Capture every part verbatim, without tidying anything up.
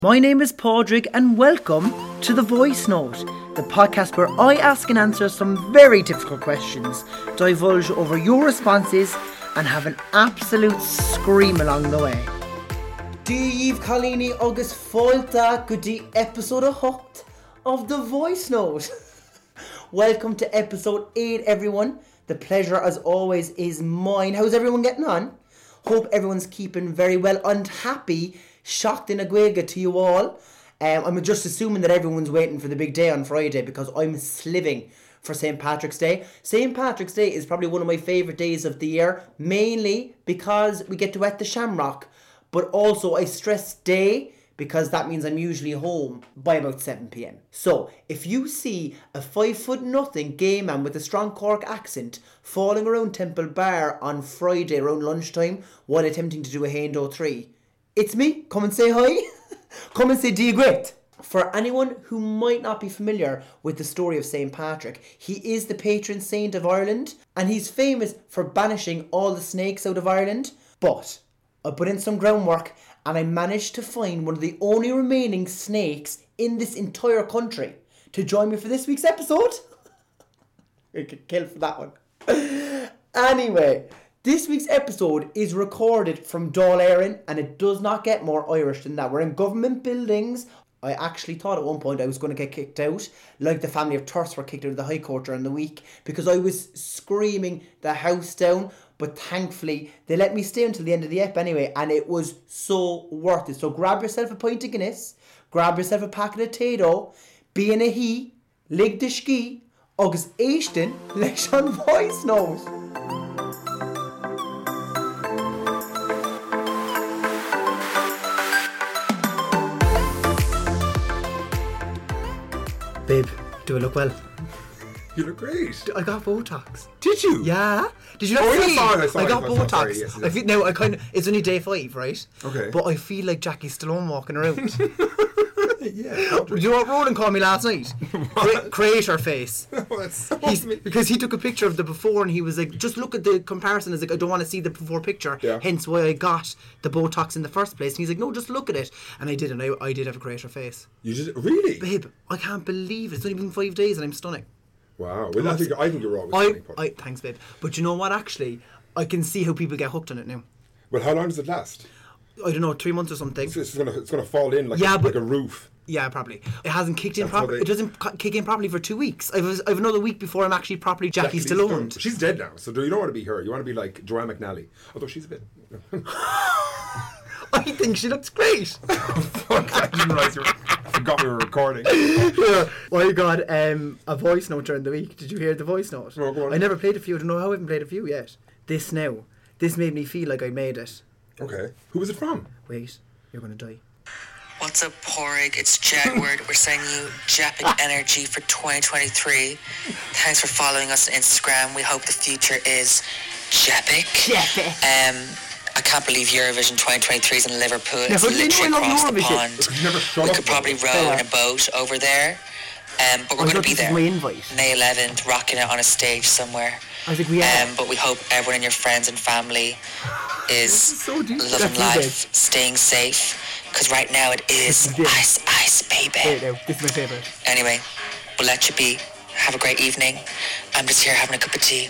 My name is Padraig and welcome to The Voice Note, the podcast where I ask and answer some very difficult questions, divulge over your responses and have an absolute scream along the way. Díomh Collini agus Fáilte go dtí episode a hocht of The Voice Note. Welcome to episode eight, everyone. The pleasure as always is mine. How's everyone getting on? Hope everyone's keeping very well and happy. Shocked in a Guega to you all. Um, I'm just assuming that everyone's waiting for the big day on Friday because I'm sliving for Saint Patrick's Day. Saint Patrick's Day is probably one of my favourite days of the year, mainly because we get to wet the shamrock, but also I stress day because that means I'm usually home by about seven p.m. So, if you see a five foot nothing gay man with a strong Cork accent falling around Temple Bar on Friday around lunchtime while attempting to do a Hando three, it's me. Come and say hi. Come and say do you great. For anyone who might not be familiar with the story of Saint Patrick, he is the patron saint of Ireland and he's famous for banishing all the snakes out of Ireland. But I put in some groundwork and I managed to find one of the only remaining snakes in this entire country to join me for this week's episode. I could kill for that one. Anyway, this week's episode is recorded from Dáil Éireann and it does not get more Irish than that. We're in government buildings. I actually thought at one point I was going to get kicked out, like the family of Turse were kicked out of the High Court during the week, because I was screaming the house down. But thankfully, they let me stay until the end of the ep anyway, and it was so worth it. So grab yourself a pint of Guinness, grab yourself a packet of Tayto, be in a he, lig de ski, agus éistin leis an Voice Note. Babe, do I look well? You look great. I got Botox. Did you? Yeah. Did you not oh, see? I saw it, I saw I it, got I saw it, Botox. sorry, yes, yes. I feel now I kind of it's only day five, right? Okay. But I feel like Jackie Stallone walking around. Yeah. Do you know what Roland called me last night? Cre- creator face. Oh, that's so He's, amazing. because he took a picture of the before and he was like, just look at the comparison. He's like, I don't want to see the before picture. Yeah. Hence why I got the Botox in the first place. And he's like, no, just look at it. And I did, and I, I did have a creator face. You just really? Babe, I can't believe it. It's not even five days and I'm stunning. Wow. Well, I think I think you're always I, funny, Paul. I thanks, babe. But you know what? Actually, I can see how people get hooked on it now. Well, how long does it last? I don't know, three months or something. It's, it's gonna it's gonna fall in like Yeah, a, but- like a roof. Yeah, probably. It hasn't kicked in That's how properly. they- It doesn't cu- kick in properly for two weeks. I've, I've another week before I'm actually properly Jackie Jackie Stallone. She's dead now, so you don't want to be her. You want to be like Joanne McNally. Although she's a bit. I think she looks great. Fuck! I didn't realize you were, I forgot we were recording. Yeah. I got um, a voice note during the week. Did you hear the voice note? No, go on. I never played it for you. I don't know how I haven't played it for you yet. This now. This made me feel like I made it. Okay. Who was it from? Wait, you're going to die. What's up, Porrig? It's Jedward. We're sending you Jepic energy for twenty twenty-three. Thanks for following us on Instagram. We hope the future is Jepic. Jepic. Um, I can't believe Eurovision twenty twenty-three is in Liverpool. Yeah, It's but you literally know I love across the Eurovision. pond. You never shut We up could about probably it. row Yeah. in a boat over there. Um, but we're I going to thought be this there. was my invite. May eleventh, rocking it on a stage somewhere. I think we are. Um, but we hope everyone and your friends and family is, This is so deep. living That's you, life, staying safe. Because right now it is This is it. ice, ice, baby. Wait, no, this is my favourite. Anyway, we'll let you be. Have a great evening. I'm just here having a cup of tea.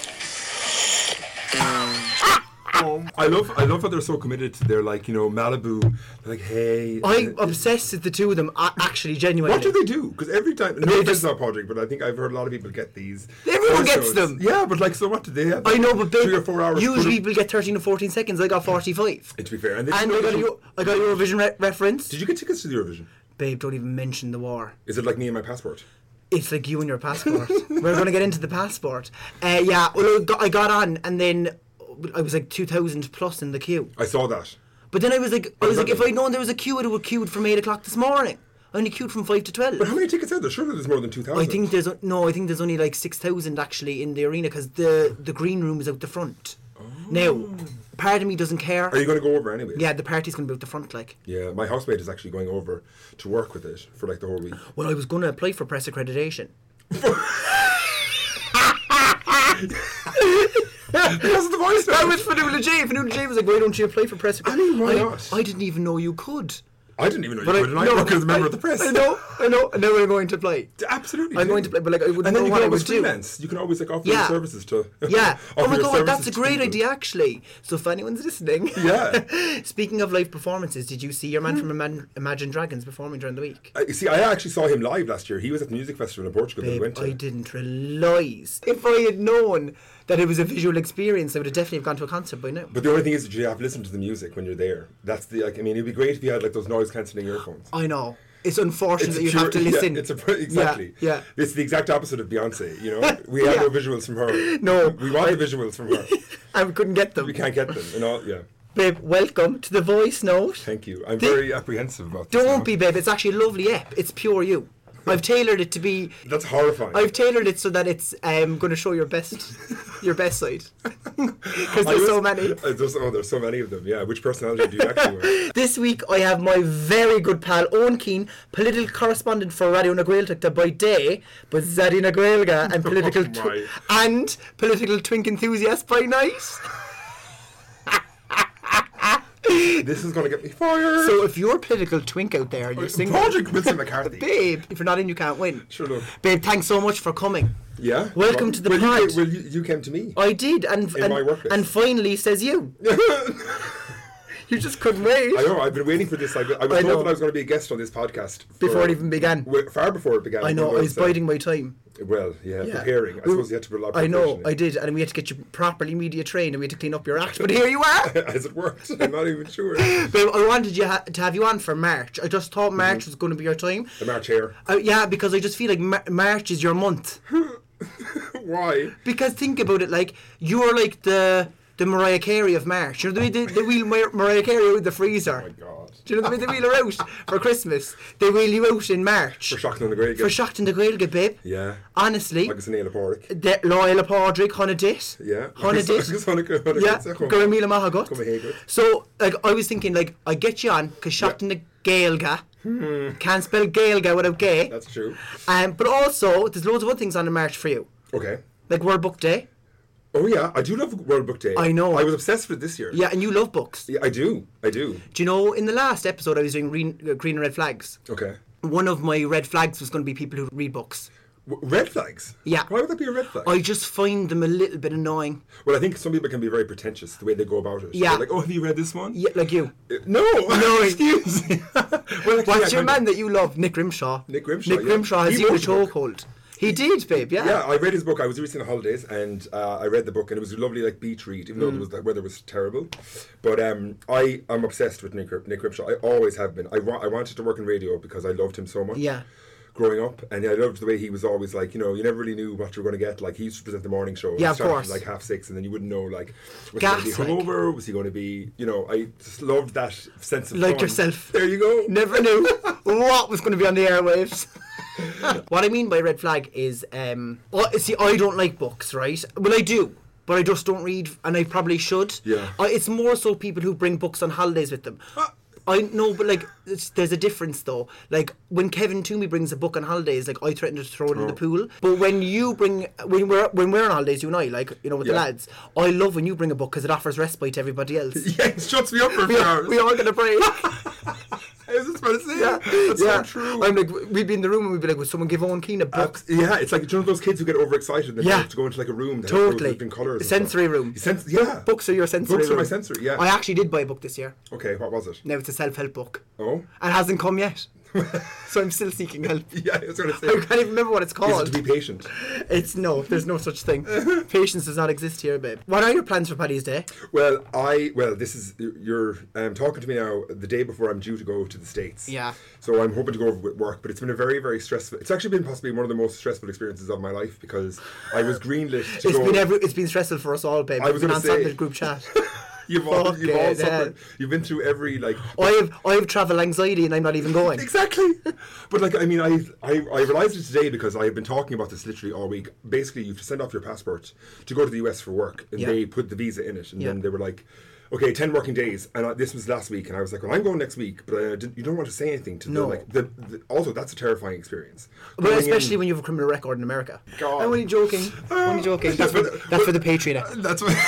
I love I love how they're so committed to their like you know Malibu. They're like hey. I'm uh, obsessed with the two of them, a- actually, genuinely. What do they do? Because every time, no They offense just- to that project, but I think I've heard a lot of people get these. Everyone voice gets notes. them. Yeah, but like, so what do they have? I know, but babe, three or four hours. usually But people get thirteen to fourteen seconds. I got forty-five. to be fair, and, they And I got a, Euro- I got Eurovision re- reference. Did you get tickets to the Eurovision? Babe, don't even mention the war. Is it like me and my passport? It's like you and your passport. We're going to get into the passport. Uh, yeah, well, I got, I got on, and then I was like two thousand plus in the queue. I saw that. But then I was like, I was like, if Exactly. I'd known there was a queue, I would have queued from eight o'clock this morning. I only queued from five to twelve. But how many tickets are there? Surely there's more than two thousand. I think there's no. I think there's only like six thousand actually in the arena because the the green room is out the front. Oh. Now, part of me doesn't care. Are you going to go over anyway? Yeah, the party's going to be out the front, like. Yeah, my housemate is actually going over to work with it for like the whole week. Well, I was going to apply for press accreditation. Because of the voice That note. was Fanula J. Fanula J was like, why don't you apply for press accreditation? I mean, why I, not? I didn't even know you could. I didn't even know But you I, were a night no, worker as a member I, of the press. I know, I know, and now I'm going to play. Absolutely. I'm do. going to play, but like I wouldn't And then know you what can I always would do. freelance. You can always like offer Yeah. your services to. Yeah. Oh offer my your god, that's services a to great people. idea actually. So if anyone's listening. Yeah. Speaking of live performances, did you see your man from Ima- Imagine Dragons performing during the week? I, see, I actually saw him live last year. He was at the music festival in Portugal that we Babe, went to. I didn't realise. If I had known that it was a visual experience, I would have definitely have gone to a concert by now. But the only thing is that you have to listen to the music when you're there. That's the like. I mean, it'd be great if you had like those noise cancelling earphones. I know. It's unfortunate It's that a you pure- have to listen. Yeah, it's a pr- exactly. Yeah, yeah. It's the exact opposite of Beyonce. You know, we have Yeah. no visuals from her. No, we want I- the visuals from her. I couldn't get them. We can't get them. And all, yeah. Babe, welcome to the voice note. Thank you. I'm The- very apprehensive about this. Don't now. be, babe. It's actually a lovely app. It's pure you. I've tailored it to be. That's horrifying. I've tailored it so that it's um, going to show your best, your best side. Because I there's was- so many. Uh, there's, oh, there's so many of them. Yeah. Which personality do you actually wear? This week I have my very good pal Owen Keane, political correspondent for Radio Na Gaeltachta by day, but Zaddy Na Gaelga and political Oh my. tw- and political twink enthusiast by night. This is going to get me fired. So if you're a political twink out there and you're single, Patrick Wilson McCarthy. babe, if you're not in, you can't win. Sure, look. Babe, thanks so much for coming. Yeah. Welcome well, to the well, pod. You, well, you, you came to me. I did, and In and, my workplace. and finally says you. You just couldn't wait. I know. I've been waiting for this. I, I was I told know. that I was going to be a guest on this podcast for- Before it even began. w- Far before it began. I know. I was uh, biding my time. Well, yeah, Yeah. preparing. I We- suppose you had to put a lot of I know, preparation I in. did, and we had to get you properly media trained, and we had to clean up your act. But here you are. As it worked. I'm not even sure. Babe, I wanted you ha- to have you on for March. I just thought March Mm-hmm. was going to be your time. The March hair. Uh, yeah, because I just feel like Mar- March is your month. Why? Because think about it, like you're like the the Mariah Carey of March. You know the way they, they wheel Mar- Mariah Carey out of the freezer. Oh my God. Do you know the way they wheel her out for Christmas? They wheel you out in March. For Shocking on the Grey. For Shocked in the Gaelga, babe. Yeah. Honestly. Agus an éile páric. De- Loyal Padraig, Honna Dit. Yeah. Honna Agus- Dit. agus Honna- Honna Yeah, Dit, yeah, Gura Mila Mahagot. Come here, good. So, like, I was thinking, like, I get you on, because Shocked in the Gaelga. Can't spell Gaelga without gay. That's true. Um, but also, there's loads of other things on in March for you. Okay. Like World Book Day. Oh yeah, I do love World Book Day. I know. I was obsessed with it this year. Yeah, and you love books. Yeah, I do. I do. Do you know, in the last episode I was doing green, uh, green and red flags. Okay. One of my red flags was going to be people who read books. W- red flags? Yeah. Why would that be a red flag? I just find them a little bit annoying. Well, I think some people can be very pretentious the way they go about it. Yeah. They're like, oh, have you read this one? Yeah, like you. Uh, No. No, excuse me. Well, actually, What's I your kind man of- that you love? Nick Grimshaw. Nick Grimshaw, Nick yeah. Grimshaw has He you in a wrote the book. chokehold. He did, babe, yeah. Yeah, I read his book. I was recently on holidays, and uh, I read the book, and it was a lovely, like, beach read, even though Mm. it was, the weather was terrible. But um, I am obsessed with Nick, Nick Grimshaw. I always have been. I, wa- I wanted to work in radio because I loved him so much. Yeah. Growing up, and I loved the way he was always like, you know, you never really knew what you were going to get. Like, he used to present the morning show. Yeah, It of started course. at, like half six, and then you wouldn't know, like, was Gas, he going to be hungover? Was he going to be, you know? I just loved that sense of Like fun. yourself. There you go. Never knew what was going to be on the airwaves. What I mean by red flag is, um, oh, see, I don't like books, right? Well, I do, but I just don't read, and I probably should. Yeah. I, it's more so people who bring books on holidays with them. I know, but like, it's, there's a difference though. Like when Kevin Toomey brings a book on holidays, like I threaten to throw it in the Oh. pool. But when you bring, when we're when we're on holidays, you and I, like you know, with the Yeah. lads, I love when you bring a book because it offers respite to everybody else. Yeah, it shuts me up for a we, few are, hours. we all get a break. I was just about to say. Yeah, That's yeah. so true. I'm like, we'd be in the room and we'd be like, would someone give Owen Keane a book? Abs- yeah, it's like, do you know those kids who get overexcited and Yeah. have to go into like a room that Totally. has different colours? and Sensory stuff. room. Sens- yeah. Books are your sensory Books room. are my sensory, yeah. I actually did buy a book this year. Okay, what was it? Now it's a self-help book. Oh? And it hasn't come yet. So I'm still seeking help. Yeah, I was going to say. I can't even remember what it's Is called. it to be patient? It's no, there's no such thing. Patience does not exist here, babe. What are your plans for Paddy's Day? Well, I well, this is you're um, talking to me now the day before I'm due to go to the States. Yeah. So I'm hoping to go over with work, but it's been a very, very stressful. It's actually been possibly one of the most stressful experiences of my life because I was greenlit to It's go. been every, it's been stressful for us all, babe. I was We've been gonna on say- the group chat. You've all, you've all Fucking suffered. hell. You've been through every like. I have I have travel anxiety and I'm not even going. Exactly. But like, I mean, I, I I realised it today because I have been talking about this literally all week. Basically, you have to send off your passport to go to the U S for work, and Yeah. they put the visa in it, and Yeah. then they were like, okay, ten working days, and I, this was last week, and I was like, well, I'm going next week, but I didn't, you don't want to say anything to No. the like. The, the, also, that's a terrifying experience. Well, Going especially in- when you have a criminal record in America. God. I'm only joking. I'm only joking. That's for, that's for the Patreon. That's what.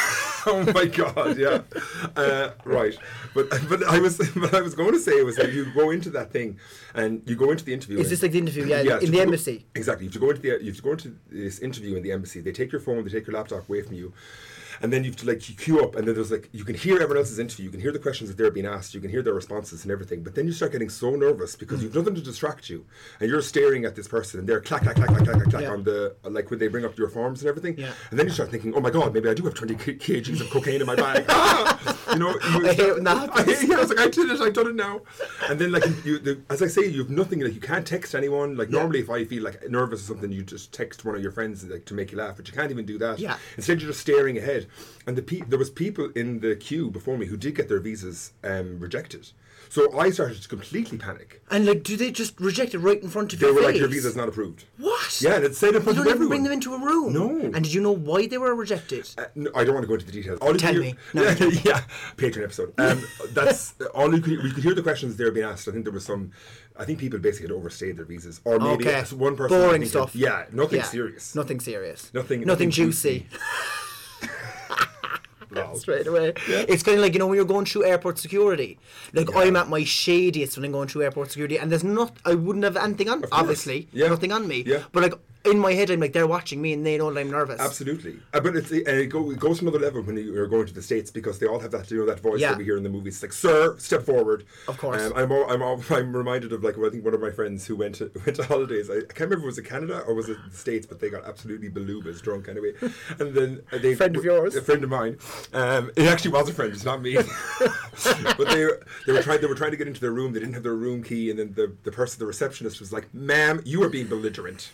Oh my God, yeah. Uh, right. But but I was what I was going to say was that you go into that thing and you go into the interview. Is this like the interview? Yeah, yeah in the go, embassy. Exactly. You have to go into the you have to go into this interview in the embassy. They take your phone, they take your laptop away from you. And then you have to like queue up, and then there's like you can hear everyone else's interview, you can hear the questions that they're being asked, you can hear their responses and everything. But then you start getting so nervous because mm. you've nothing to distract you, and you're staring at this person, and they're clack clack clack clack clack clack yeah. on the like when they bring up your forms and everything. Yeah. And then you start thinking, oh my God, maybe I do have twenty kgs of cocaine in my bag. ah! You know, you I hate when that happens. Yeah, I was like, I did it, I've done it now. And then like you, the, as I say, you have nothing. Like you can't text anyone. Like yeah. normally, if I feel like nervous or something, you just text one of your friends like to make you laugh, but you can't even do that. Yeah. Instead, you're just staring ahead, and the pe- there was people in the queue before me who did get their visas um, rejected. So I started to completely panic. And like, do they just reject it right in front of they your face? They were like, your visa's not approved. What? Yeah, and it said in front you of don't everyone. even bring them into a room? No. And did you know why they were rejected? Uh, no, I don't want to go into the details. All Tell hear, me. No, yeah, yeah, Patreon episode. Um, that's all you could. We could hear the questions they were being asked. I think there was some. I think people basically had overstayed their visas, or maybe okay. one person. Boring stuff. Had, yeah, nothing yeah. serious. Nothing serious. Nothing. Nothing, nothing juicy. Straight away. Yeah. It's kind of like, you know, when you're going through airport security. Like, yeah. I'm at my shadiest when I'm going through airport security, and there's not, I wouldn't have anything on, obviously, yeah. nothing on me. Yeah. But like, in my head, I'm like, they're watching me and they know that I'm nervous. Absolutely. Uh, but it's, and it, go, it goes to another level when you're going to the States, because they all have that, you know, that voice yeah. that we hear in the movies. It's like, sir, step forward. Of course. Um, I'm, all, I'm, all, I'm reminded of, like, I think one of my friends who went to, went to holidays. I, I can't remember if it was in Canada or was it the States, but they got absolutely belugas drunk anyway. And then they... friend of yours? A friend of mine. Um, it actually was a friend, it's not me. But they, they, were trying, they were trying to get into their room. They didn't have their room key. And then the, the person, the receptionist was like, ma'am, you are being belligerent.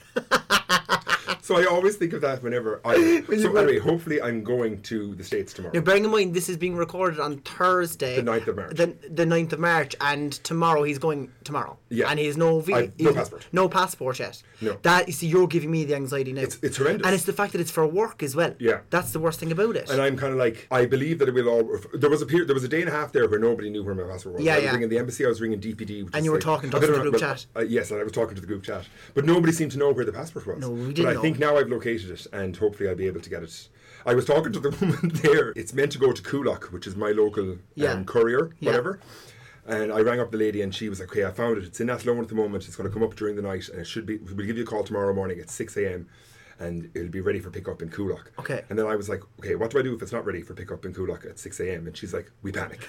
So I always think of that whenever I... So anyway, hopefully I'm going to the States tomorrow. Now, bearing in mind, this is being recorded on Thursday. The ninth of March. The, the ninth of March, and tomorrow he's going tomorrow. Yeah. And he has no... Vi- I've no passport. No passport yet. No. That, you see, you're giving me the anxiety now. It's, it's horrendous. And it's the fact that it's for work as well. Yeah. That's the worst thing about it. And I'm kind of like, I believe that it will all... There was a period, there was a day and a half there where nobody knew where my passport was. Yeah, I was yeah. ringing the embassy, I was ringing D P D. Which and is you were like, talking to us in the group chat. Uh, yes, and I was talking to the group chat. But nobody seemed to know where the passport was. No, we didn't But I know. think now I've located it, and hopefully I'll be able to get it. I was talking to the woman there. It's meant to go to Coolock, which is my local yeah. um, courier, yeah. whatever. And I rang up the lady, and she was like, okay, I found it. It's in Athlone at the moment. It's going to come up during the night, and it should be... We'll give you a call tomorrow morning at six a.m. and it'll be ready for pickup in Coolock. Okay. And then I was like, okay, what do I do if it's not ready for pickup in Coolock at six a.m? And she's like, we panic.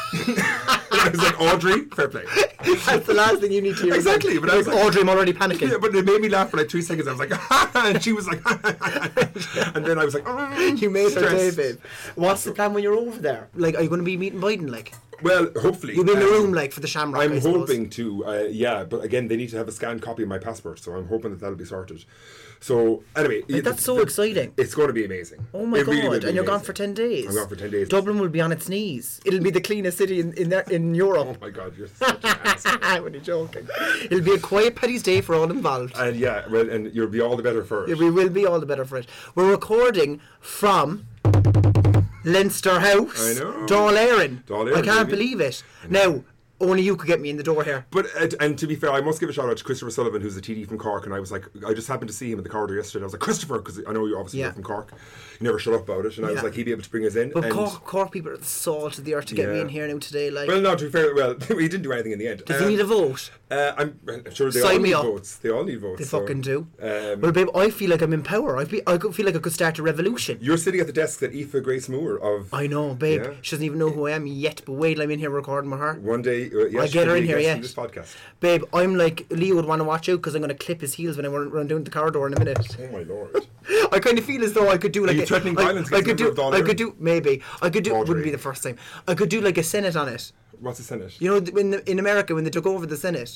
I was like, Audrey, fair play. That's the last thing you need to hear. Exactly. But I was like, Audrey, I'm already panicking. Yeah, but it made me laugh for like three seconds. I was like, and she was like, and then I was like, oh, you made her day, stressed. babe. What's the plan when you're over there? Like, are you going to be meeting Biden, like? Well, hopefully. You'll be in the um, room, like, for the Shamrock, I'm I suppose. hoping to, uh, yeah, but again, they need to have a scanned copy of my passport, so I'm hoping that that'll be sorted. So, anyway. Like, yeah, that's the, so the, exciting. It's going to be amazing. Oh my it really will God, be and you're gone amazing. for ten days. I'm gone for ten days. Dublin will be on its knees. It'll be the cleanest city in in, there, in Europe. Oh my God, you're such an ass. I'm only joking. It'll be a quiet Paddy's Day for all involved. And yeah, well, and you'll be all the better for it. Yeah, we will be all the better for it. We're recording from Leinster House. I know. Dáil Éireann. Dáil Éireann, I can't baby. believe it. Now, only you could get me in the door here. But uh, and to be fair, I must give a shout out to Christopher Sullivan, who's a T D from Cork, and I was like, I just happened to see him in the corridor yesterday. I was like, Christopher, because I know you obviously Yeah. are from Cork. You never shut up about it, and I was Yeah. like, he'd be able to bring us in. But and Cork, Cork people are the salt of the earth to get me Yeah. in here now today. Like, well, no, to be fair, well, we didn't do anything in the end. does Um, he need a vote? Uh, I'm, I'm sure they Sign all me need up. votes. They all need votes. They so, fucking do. Um, Well, babe, I feel like I'm in power. I feel, I could feel like I could start a revolution. You're sitting at the desk that Aoife Grace Moore of. I know, babe. Yeah. She doesn't even know who I am yet, but wait till I'm in here recording with her. One day, uh, yeah, I'll she get could her be in a here, guest yeah. in this podcast. Babe, I'm like, Leo would want to watch out because I'm going to clip his heels when I run, run down the corridor in a minute. Oh my lord. I kind of feel as though I could do like you a, threatening I, violence I against could a member do, of Dáil I Éireann? could do, maybe. I could do, Audrey. wouldn't be the first time. I could do like a Senate on it. What's the Senate? You know, th- in, the, in America when they took over the Senate.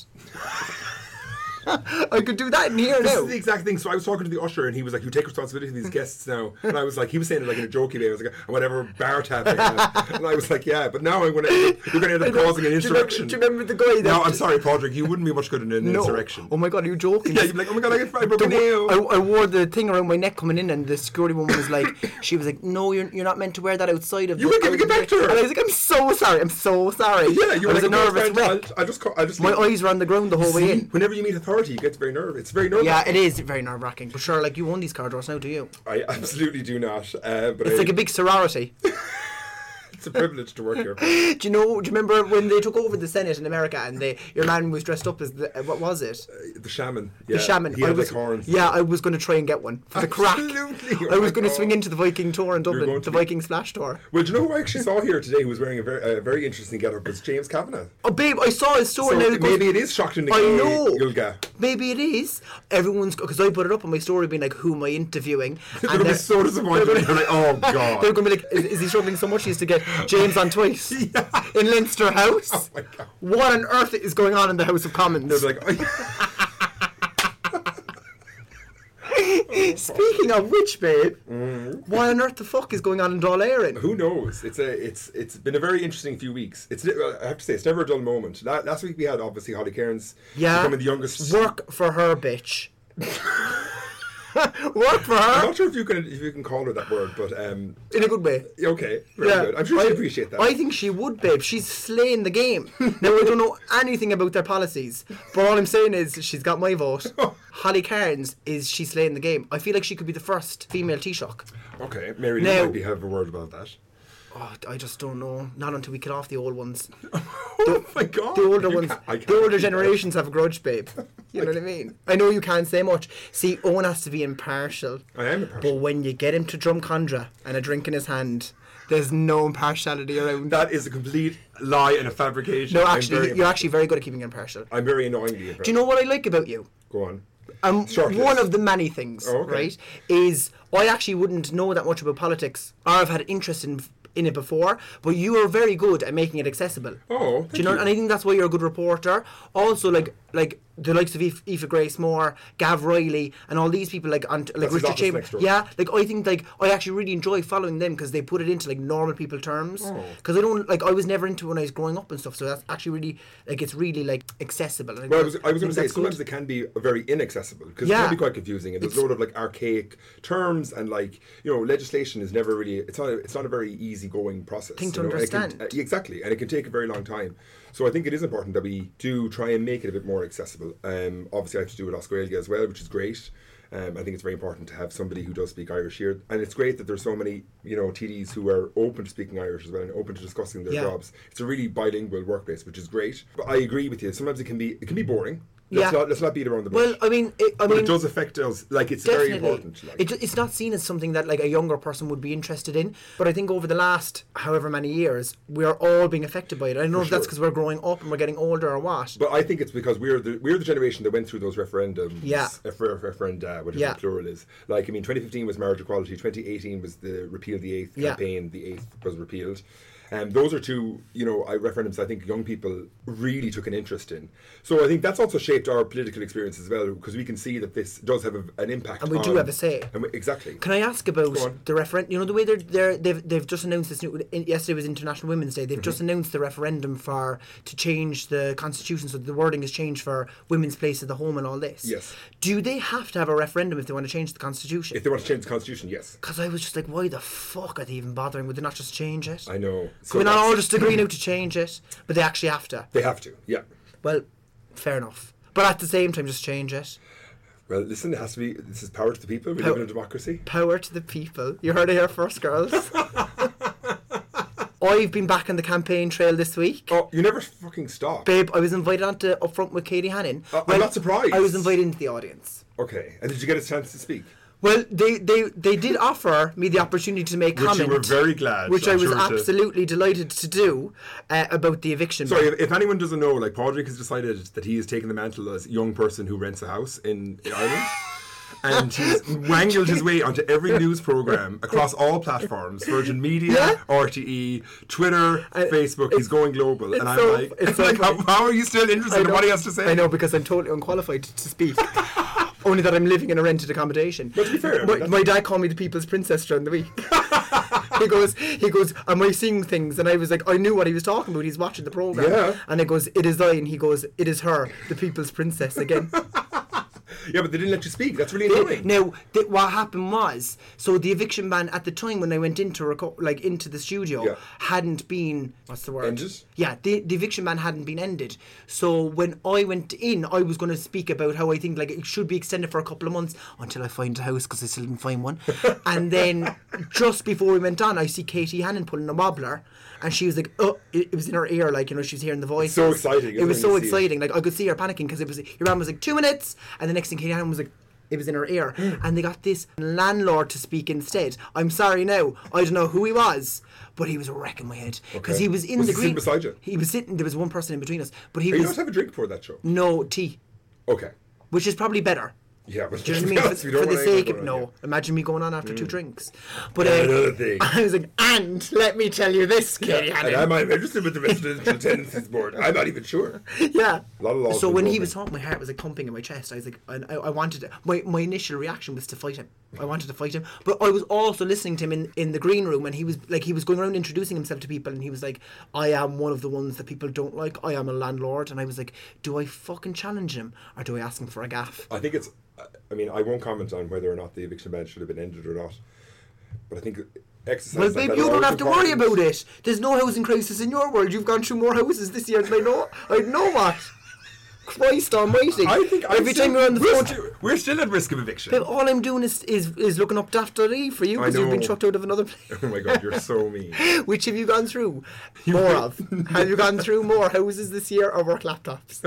I could do that in here This now. is the exact thing. So I was talking to the usher, and he was like, "You take responsibility for these guests now." And I was like, he was saying it like in a jokey way. I was like, "Whatever, bar tapping." And I was like, "Yeah, but now I'm going to, you're going to end up causing an insurrection." Do you remember, do you remember the guy that? No, I'm sorry, Padraig. You wouldn't be much good in an No. insurrection. Oh my God, are you joking? Yeah, you'd be like, "Oh my God, I get I broke The a nail." wo- I, I wore the thing around my neck coming in, and the security woman was like, she was like, "No, you're you're not meant to wear that outside of." You the, were giving it back to her. And I was like, "I'm so sorry. I'm so sorry." Yeah, you I were was like, a nervous "Okay, wreck. I'll, I'll just, call, I'll just." My leave." eyes were on the ground the whole way See, in. whenever you meet authorities. party, you get very nervous. It's very nervous. Yeah, it is very nerve wracking. But sure, like you own these car doors now, do you? I absolutely do not. Uh, but It's I, like a big sorority. it's a privilege to work here. Do you know? Do you remember when they took over the Senate in America and they, your man was dressed up as the uh, what was it? Uh, the shaman. Yeah. The shaman. He I had was, like horns. Yeah, I was going to try and get one for the crack. Absolutely. I Oh was my going to God. swing into the Viking tour in Dublin, going the to be- Viking Splash tour. Well, do you know who I actually saw here today who was wearing a very, a very interesting getup? Was James Kavanagh. Oh, babe, I saw his story. So now it goes- maybe it is shockingly I know. Yulga. Maybe it is. Everyone's because I put it up on my story, being like, "Who am I interviewing?" They're going to be so disappointed. They're like, oh, God. They're going to be like, is, "Is he struggling so much he has to get James on twice in Leinster House?" Oh, my God. What on earth is going on in the House of Commons? They're like, oh, Speaking of which, babe, Mm-hmm. what on earth the fuck is going on in Dáil Éireann? who knows? It's a, it's, it's been a very interesting few weeks. It's, I have to say, it's never a dull moment. La- Last week we had obviously Holly Cairns Yeah, becoming the youngest. work for her, bitch. Work for I'm her not sure if you can if you can call her that word, but um, in a good way. okay, very good. I'm sure she'd appreciate that. I think she would, babe. She's slaying the game. Now, I don't know anything about their policies, but all I'm saying is she's got my vote. Holly Cairns is she slaying the game. I feel like she could be the first female Taoiseach. Okay, Mary Now- might be have a word about that. Oh, I just don't know. Not until we get off the old ones. Oh my God! The older You ones, can't- I can't the older believe generations have a grudge, babe. You know what I mean? I know you can't say much. See, Owen has to be impartial. I am impartial. But when you get him to Drumcondra and a drink in his hand, there's no impartiality around. That is a complete lie and a fabrication. No, I'm actually, very you're impartial. actually very good at keeping impartial. I'm very annoyingly impartial. Do you know what I like about you? Go on. Um, Short one list. of the many things, Oh, okay. right, is I actually wouldn't know that much about politics, or I've had interest in in it before, but you are very good at making it accessible. Oh, thank Do you know? you. And I think that's why you're a good reporter. Also, like like the likes of Aoife, Aoife Grace Moore, Gav Riley, and all these people, like on, like That's his Richard office Chambers. next door. Yeah, like I think like I actually really enjoy following them because they put it into like normal people terms. Oh. Because I don't like I was never into it when I was growing up and stuff. So that's actually really like it's really like accessible. And Well, I was, I was think going to say that's sometimes good. it can be very inaccessible because Yeah. it can be quite confusing and there's a It's- load of like archaic terms and like you know legislation is never really it's not a, it's not a very easygoing process. Thing to you know, and it can- understand. uh, exactly, and it can take a very long time. So I think it is important that we do try and make it a bit more accessible. Um, obviously, I have to do with Oscarilga as well, which is great. Um, I think it's very important to have somebody who does speak Irish here, and it's great that there's so many, you know, T Ds who are open to speaking Irish as well and open to discussing their Yeah. jobs. It's a really bilingual workplace, which is great. But I agree with you. Sometimes it can be it can be boring. Let's Yeah. not let's not beat around the bush. Well, I mean, it, I but mean, it does affect us. Like it's definitely. very important. Like. It, it's not seen as something that like a younger person would be interested in. But I think over the last however many years, we are all being affected by it. I don't know For if that's sure. because we're growing up and we're getting older or what. But I think it's because we're the we're the generation that went through those referendums. Yeah. Uh, for referenda, whatever Yeah. the plural is. Like I mean, twenty fifteen was marriage equality. twenty eighteen was the repeal of the eighth Yeah. campaign. The eighth was repealed. And those are two, you know, I referendums I think young people really took an interest in. So I think that's also shaped our political experience as well, because we can see that this does have a, an impact. And we do on- have a say. And we, exactly. Can I ask about Go on. the referendum? You know the way they're, they're they've they've just announced this new. in- Yesterday was International Women's Day. They've Mm-hmm. just announced the referendum for to change the constitution, so the wording is changed for women's place at the home and all this. Yes. Do they have to have a referendum if they want to change the constitution? If they want to change the constitution, yes. Because I was just like, why the fuck are they even bothering? Would they not just change it? I know. Can we not that's- all just agree now to change it? But they actually have to. They have to, yeah. Well, fair enough. But at the same time, just change it. Well, listen, it has to be. This is power to the people. We Pow- live in a democracy. Power to the people. You heard it here first, girls. I've been back on the campaign trail this week. Oh, you never fucking stop. Babe, I was invited on to Up Front with Katie Hannon. Uh, I'm not surprised. I was invited into the audience. Okay, and did you get a chance to speak? Well, they, they, they did offer me the opportunity to make Which you comment. were very glad, Which I'm I was sure to- absolutely delighted to do uh, about the eviction. Sorry, ban. if, if anyone doesn't know, like Padraig has decided that he is taking the mantle as a young person who rents a house in, in Ireland. And he's wangled his way onto every news programme across all platforms: Virgin Media, Yeah. R T E, Twitter, Facebook. He's going global, and I'm so- like, it's so like how, funny. how are you still interested in know- what he has to say? I know, because I'm totally unqualified to, to speak. Only that I'm living in a rented accommodation. But to be fair, I mean, my, that's- my dad called me the People's Princess during the week. he goes, he goes, am I seeing things? And I was like, I knew what he was talking about. He's watching the program. Yeah. And he goes, it is I. And he goes, it is her, the People's Princess again. Yeah, but they didn't let you speak. That's really They- annoying. now, th- what happened was, so the eviction ban at the time when I went into reco- like into the studio Yeah. hadn't been what's the word? Ended? Yeah, the, the eviction ban hadn't been ended. So when I went in, I was going to speak about how I think like it should be extended for a couple of months until I find a house because I still didn't find one. And then just before we went on, I see Katie Hannon pulling a wobbler, and she was like, "Oh!" It, it was in her ear, like you know, she was hearing the voice. so exciting, It was isn't it, so when you see it? exciting. Like I could see her panicking because it was your man was like two minutes, and the next thing Katie Hannon was like. It was in her ear, and they got this landlord to speak instead. I'm sorry now, I don't know who he was, but he was wrecking my head because Okay. he was in Was the he green. sitting beside you? He was sitting. There was one person in between us, but he Are you was not have a drink before that show? no tea, Okay. which is probably better. Yeah, but Do you know what I mean? For, we don't for the want anyone sake of going no, on, yeah. imagine me going on after two drinks. But And uh, another thing. I was like, and let me tell you this, Katie Yeah, Hannon. and am I registered with the Residential Tenancies Board? I'm not even sure. Yeah. A lot of laws So been when he broken. was talking, my heart was like pumping in my chest. I was like, I, I wanted to, my my initial reaction was to fight him. I wanted to fight him, but I was also listening to him in, in the green room, and he was like, he was going around introducing himself to people, and he was like, I am one of the ones that people don't like. I am a landlord, and I was like, do I fucking challenge him or do I ask him for a gaff? I think it's. I mean, I won't comment on whether or not the eviction ban should have been ended or not. But I think exercise. Well, like babe, that you are don't always have to worry important. about it. There's no housing crisis in your world. You've gone through more houses this year than I know. I know what. Christ almighty. I think I'm every still, time you're on the we're phone, Still, we're still at risk of eviction. babe, all I'm doing is is, is looking up Daft dot I E for you I because you've been know. chucked out of another place. Oh my god, you're so mean. Which have you gone through more of? Have you gone through more houses this year or work laptops?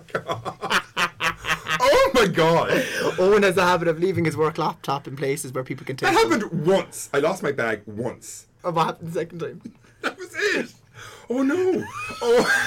Oh my god. Owen has a habit of leaving his work laptop in places where people can take That them. happened once. I lost my bag once. Oh, what happened the second time? That was it. Oh no. Oh.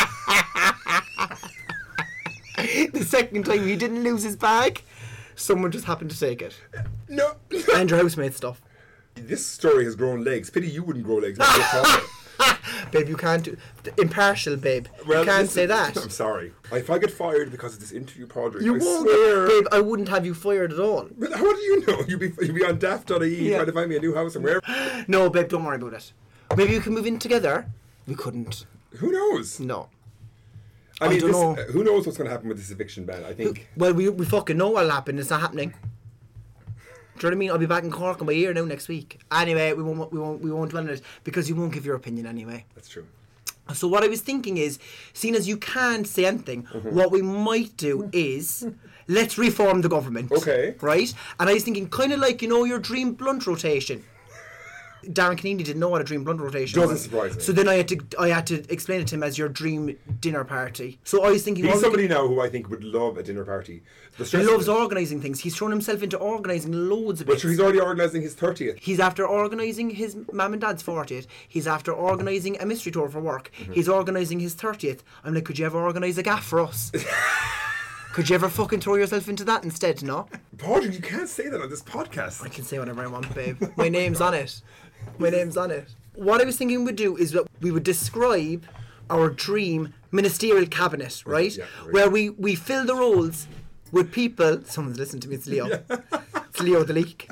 The second time he didn't lose his bag, someone just happened to take it. No. And your housemate's stuff. This story has grown legs. Pity you wouldn't grow legs. Like you're talking. Babe, you can't do... Impartial, babe. Well, you can't listen, say that. I'm sorry. If I get fired because of this interview project, You I won't. swear. Babe, I wouldn't have you fired at all. But how do you know? You'd be you'd be on daft dot I E Yeah. trying to find me a new house and where? No, babe, don't worry about it. Maybe you can move in together. We couldn't. Who knows? No. I I mean, don't this, know. uh, who knows what's going to happen with this eviction ban? I think. Well, we, we fucking know what'll happen. It's not happening. Do you know what I mean? I'll be back in Cork in my ear now next week. Anyway, we won't we won't we won't dwell on it because you won't give your opinion anyway. That's true. So what I was thinking is, seeing as you can't say anything, what we might do is let's reform the government. Okay. Right? And I was thinking, kind of like, you know, your dream blunt rotation. Darren Keneally didn't know what a dream blunt rotation Doesn't was. surprise me. So then I had to I had to explain it to him as your dream dinner party. So I was thinking, He's what we somebody could- now who I think would love a dinner party. The he stress of loves it. organising things. He's thrown himself into organising loads of But bits. sure, he's already organising his thirtieth. He's after organising his mum and dad's fortieth. He's after organising a mystery tour for work. Mm-hmm. He's organising his thirtieth. I'm like, could you ever organise a gaff for us? Could you ever fucking throw yourself into that instead, no? Padraig, you can't say that on this podcast. I can say whatever I want, babe. My name's on it. My name's on it. What I was thinking we'd do is that we would describe our dream ministerial cabinet, right? Yeah, right. Where we, we fill the roles with people. Someone's listening to me, it's Leo. It's Leo the leak.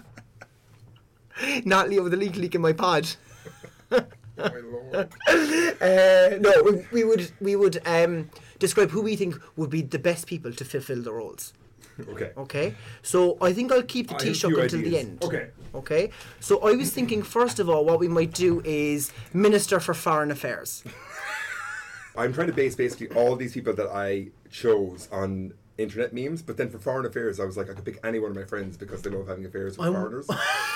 Not Leo the leak leaking my pod. Oh my lord. Uh, no, we, we would we would um, describe who we think would be the best people to fulfill the roles. Okay. Okay, so I think I'll keep the I have a Taoiseach few until the ideas. end. Okay. Okay, so I was thinking first of all, what we might do is Minister for Foreign Affairs. I'm trying to base basically all these people that I chose on internet memes, but then for foreign affairs, I was like, I could pick any one of my friends because they love having affairs with I'm- foreigners.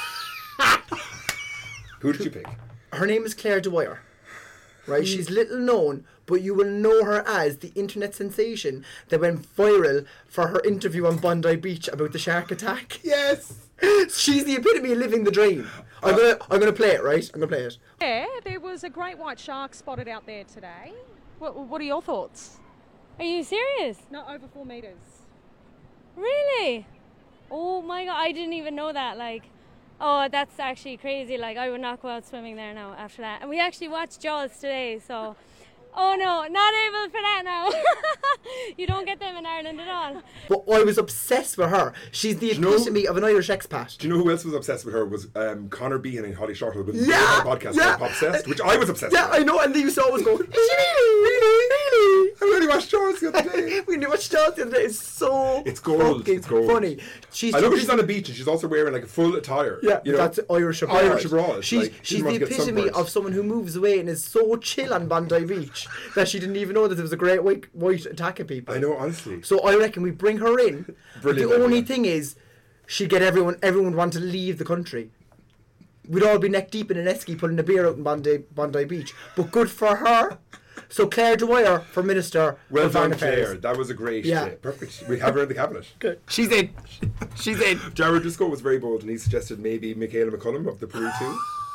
Who did you pick? Her name is Claire Dwyer. Right, she's little known, but you will know her as the internet sensation that went viral for her interview on Bondi Beach about the shark attack. Yes. She's the epitome of living the dream. I'm gonna, I'm gonna play it, right? I'm gonna play it. Yeah, there was a great white shark spotted out there today. What, what are your thoughts? Are you serious? No, over four metres. Really? Oh my god, I didn't even know that. Like, oh, that's actually crazy. Like, I would not go out swimming there now after that. And we actually watched Jaws today, so Oh no, not able for that now. You don't get them in Ireland at all. But I was obsessed with her. She's the you know- epitome of an Irish expat. Do you know who else was obsessed with her? Was um, Connor Behan and Holly Shortall with Yeah, the podcast yeah. called Popsessed, which I was obsessed Yeah, with. I know, and they used to always go, is she really? Really? Really? I really watched Jaws the other day. We knew what she does the other day. It's so It's gold, fucking it's gold. funny. She's I love the- when she's on the beach and she's also wearing like a full attire. Yeah, you know? that's Irish abroad. Irish abroad. She's, Like, she she's didn't the want to get epitome sunburnt. of someone who moves away and is so chill on Bondi Beach that she didn't even know that there was a great white, white attacking people. I know, honestly. So I reckon we bring her in. But Brilliant the only idea. thing is, she'd get everyone, everyone would want to leave the country. We'd all be neck deep in an esky pulling a beer out in Bondi, Bondi Beach. But good for her. So Claire Dwyer for Minister Well of Foreign done, Claire. Affairs. That was a great. Yeah. Uh, perfect. We have her in the cabinet. Good. She's in. She's in. Jared Driscoll was very bold and he suggested maybe Michaela McCullum of the Peru too.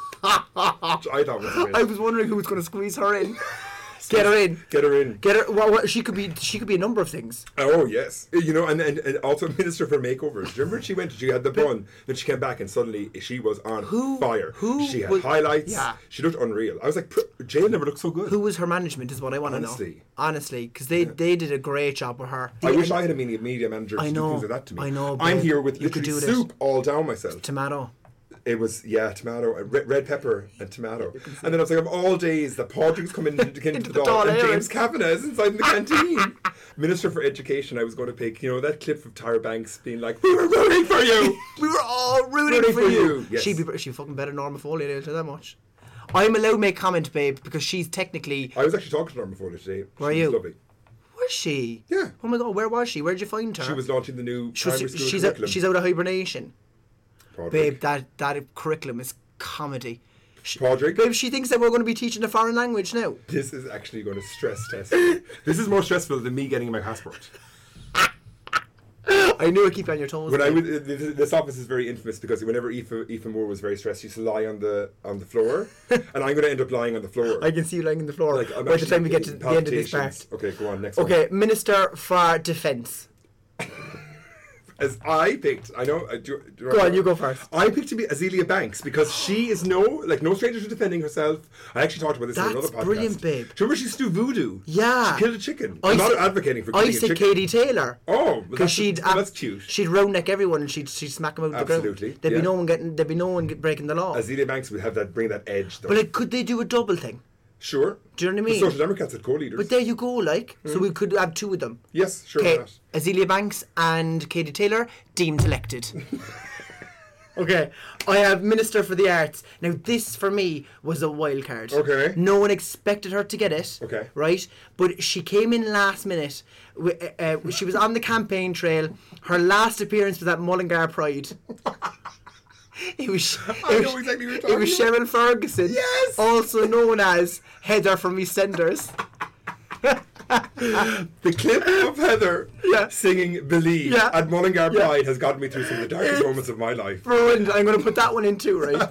Which I thought was great. I was wondering who was going to squeeze her in. Get her in. Get her in. Get her. Well, well, she could be. She could be a number of things. Oh yes, you know, and, and, and also Minister for Makeovers. Do you remember when she went? She had the bun, then she came back, and suddenly she was on Who- fire. who She had was- highlights. Yeah. She looked unreal. I was like, "Pr- Jane never looked so good. Who was her management? Is what I want to know. Honestly. Honestly, because they they did a great job with her. I The- wish I had a media, media manager to I do know, things like that to me. I know, I'm babe. here with You could literally do this. soup all down myself. Tomato. It was, yeah, tomato, and red, red pepper and tomato. And then I was like, of all days, the Padraig's come in, into Into the the door, tall and air. James Kavanagh is inside in the canteen. Minister for Education, I was going to pick, you know, that clip of Tyra Banks being like, we were rooting for you! We were all rooting, Rooting for, for you. you, yes. She'd be. She fucking better than Norma Foley. I'll tell you that much. I'm allowed to make comment, babe, because she's technically. I was actually talking to Norma Foley today. Where she are was you? lovely. Was she? Yeah. Oh my god, where was she? Where'd you find her? She was launching the new She was- primary school she's curriculum. out, she's out of hibernation. Padraig. Babe, that that curriculum is comedy. She, Padraig. babe, she thinks that we're going to be teaching a foreign language now. This is actually going to stress test me. This is more stressful than me getting my passport. I knew I'd keep you on your toes. When I babe. was, this this office is very infamous because whenever Aoife, Aoife Moore was very stressed, she used to lie on the on the floor, and I'm going to end up lying on the floor. I can see you lying on the floor Like, I'm by the actually time we get to the end of this palpitations. part. Okay, go on, next Okay, one. Minister for Defence. As I picked, I know. Uh, do, do Go on, you go first. I picked to be Azealia Banks because she is no like no stranger to defending herself. I actually talked about this in That's another podcast. brilliant, babe. Do you remember she used to do voodoo? Yeah. She killed a chicken. I I'm not said- advocating for I killing a said chicken. Katie Taylor. Oh, well, Because that's, she'd well, ab- that's cute. she'd round neck everyone and she'd she'd smack them out of the Absolutely, ground. There'd yeah. be no one getting. There'd be no one get- breaking the law. Azealia Banks would have that bring that edge. Though. But like, could they do a double thing? Sure. Do you know what I The mean? Social Democrats had co-leaders. But there you go, like. Mm. So we could have two of them. yes, sure. Okay, why not? Azealia Banks and Katie Taylor deemed elected. Okay, I have Minister for the Arts. Now this for me was a wild card. Okay. No one expected her to get it. Okay. Right, but she came in last minute. Wi- Uh, uh, she was on the campaign trail. Her last appearance was at Mullingar Pride. It was, I it know was, exactly what it you're was talking Cheryl Ferguson. Yes! Also known as Heather from EastEnders. The clip of Heather Yeah. singing Believe Yeah. at Mullingar Yeah. Pride has gotten me through some of the darkest It's- moments of my life. Ruined. I'm going to put that one in too, right?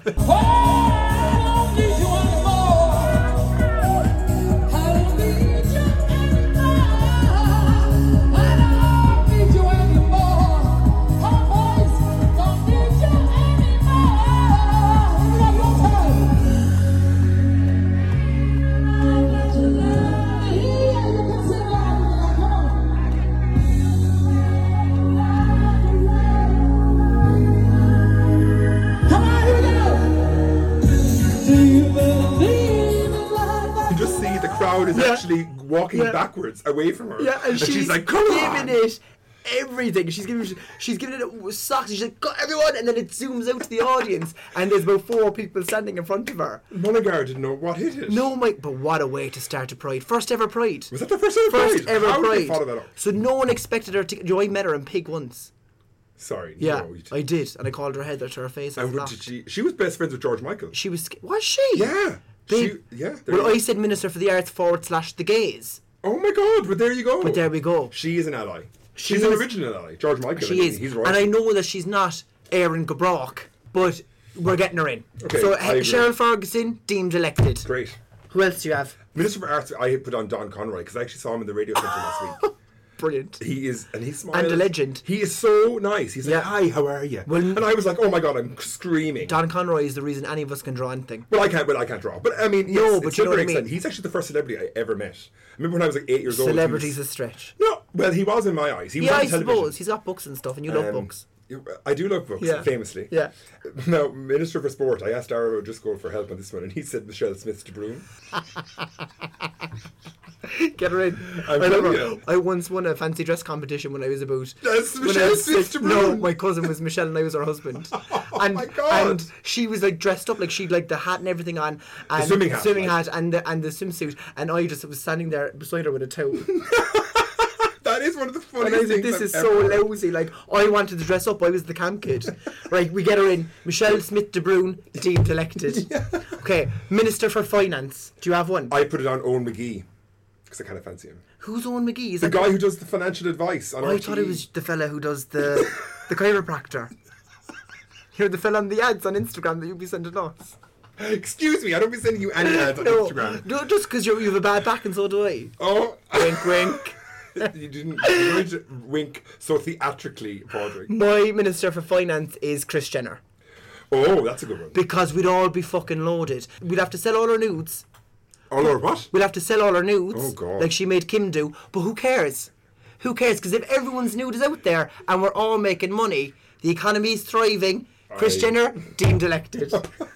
You just see the crowd is Yeah. actually walking Yeah. backwards away from her. Yeah, and, and she's, she's like, come on! giving it everything. She's giving she's giving it socks. She's like, go everyone, and then it zooms out to the audience, and there's about four people standing in front of her. Mullingar didn't know what hit it. No, Mike, but what a way to start a Pride. First ever Pride. Was that the first ever First Pride? ever How did Pride. they follow that up? So no one expected her to. You know, I met her in Pig once. Sorry. Yeah, no, you I did, and I called her Heather to her face. I was And what laughed. did she? She was best friends with George Michael. She was. sca- Was she? Yeah. Babe, She, yeah. there Well, you I go. said Minister for the Arts forward slash the gays. Oh my God! But there you go. But there we go. She is an ally. She She's an is- original ally. George Michael. I She mean, is, He's and right. I know that she's not Erin Gabrock, but we're getting her in. Okay, so I He- agree. Cheryl Ferguson deemed elected. Great. Who else do you have? Minister for Arts, I put on Don Conroy because I actually saw him in the radio centre last week. Brilliant. He is, and he's smiling. And a legend. He is so nice. He's Yeah. like, hi, how are you? Well, and I was like, oh my God, I'm screaming. Don Conroy is the reason any of us can draw anything. Well, I can't. Well, I can't draw. But I mean, No, yes, but it's you know what I very exciting. mean. He's actually the first celebrity I ever met. I remember when I was like eight years old. he Celebrity's was- a stretch. No, well, he was in my eyes. He was Yeah, on I television. suppose. He's got books and stuff, and you love Um, books. I do love books, Yeah. famously. Yeah. Now, Minister for Sport, I asked Dara O'Driscoll for help on this one, and he said Michelle Smith de Bruyne. Get her in. I'm I, telling remember, you. I once won a fancy dress competition when I was about. That's when I Michelle was Smith six- de No, Bruyne. my cousin was Michelle, and I was her husband. Oh and, my God. And she was like dressed up, like she'd like the hat and everything on, and swimming hat, swimming like. hat, and the and the swimsuit, and I just was standing there beside her with a towel. That is one of the And I funniest was like, things this I've is ever so heard. lousy. Like, I wanted to dress up. I was the camp kid. Right, we get her in. Michelle Smith de Bruyne, deemed elected. Okay, Minister for Finance. Do you have one? I put it on Owen McGee, because I kind of fancy him. Who's Owen McGee? Is The that guy who does the financial advice on I R T E. thought it was the fella who does the the chiropractor. You're the fella on the ads on Instagram that you'll be sending us. Excuse me, I don't be sending you any ads on No, Instagram. no, just because you have a bad back and so do I. Oh, Wink, wink. you didn't you didn't wink so theatrically, Padraig. My Minister for Finance is Kris Jenner. Oh, that's a good one. Because we'd all be fucking loaded. We'd have to sell all our nudes. Oh Lord, what? We'll have to sell all our nudes, Oh, God. like she made Kim do. But who cares? Who cares? Because if everyone's nude is out there and we're all making money, the economy is thriving. Kris I- Jenner deemed elected.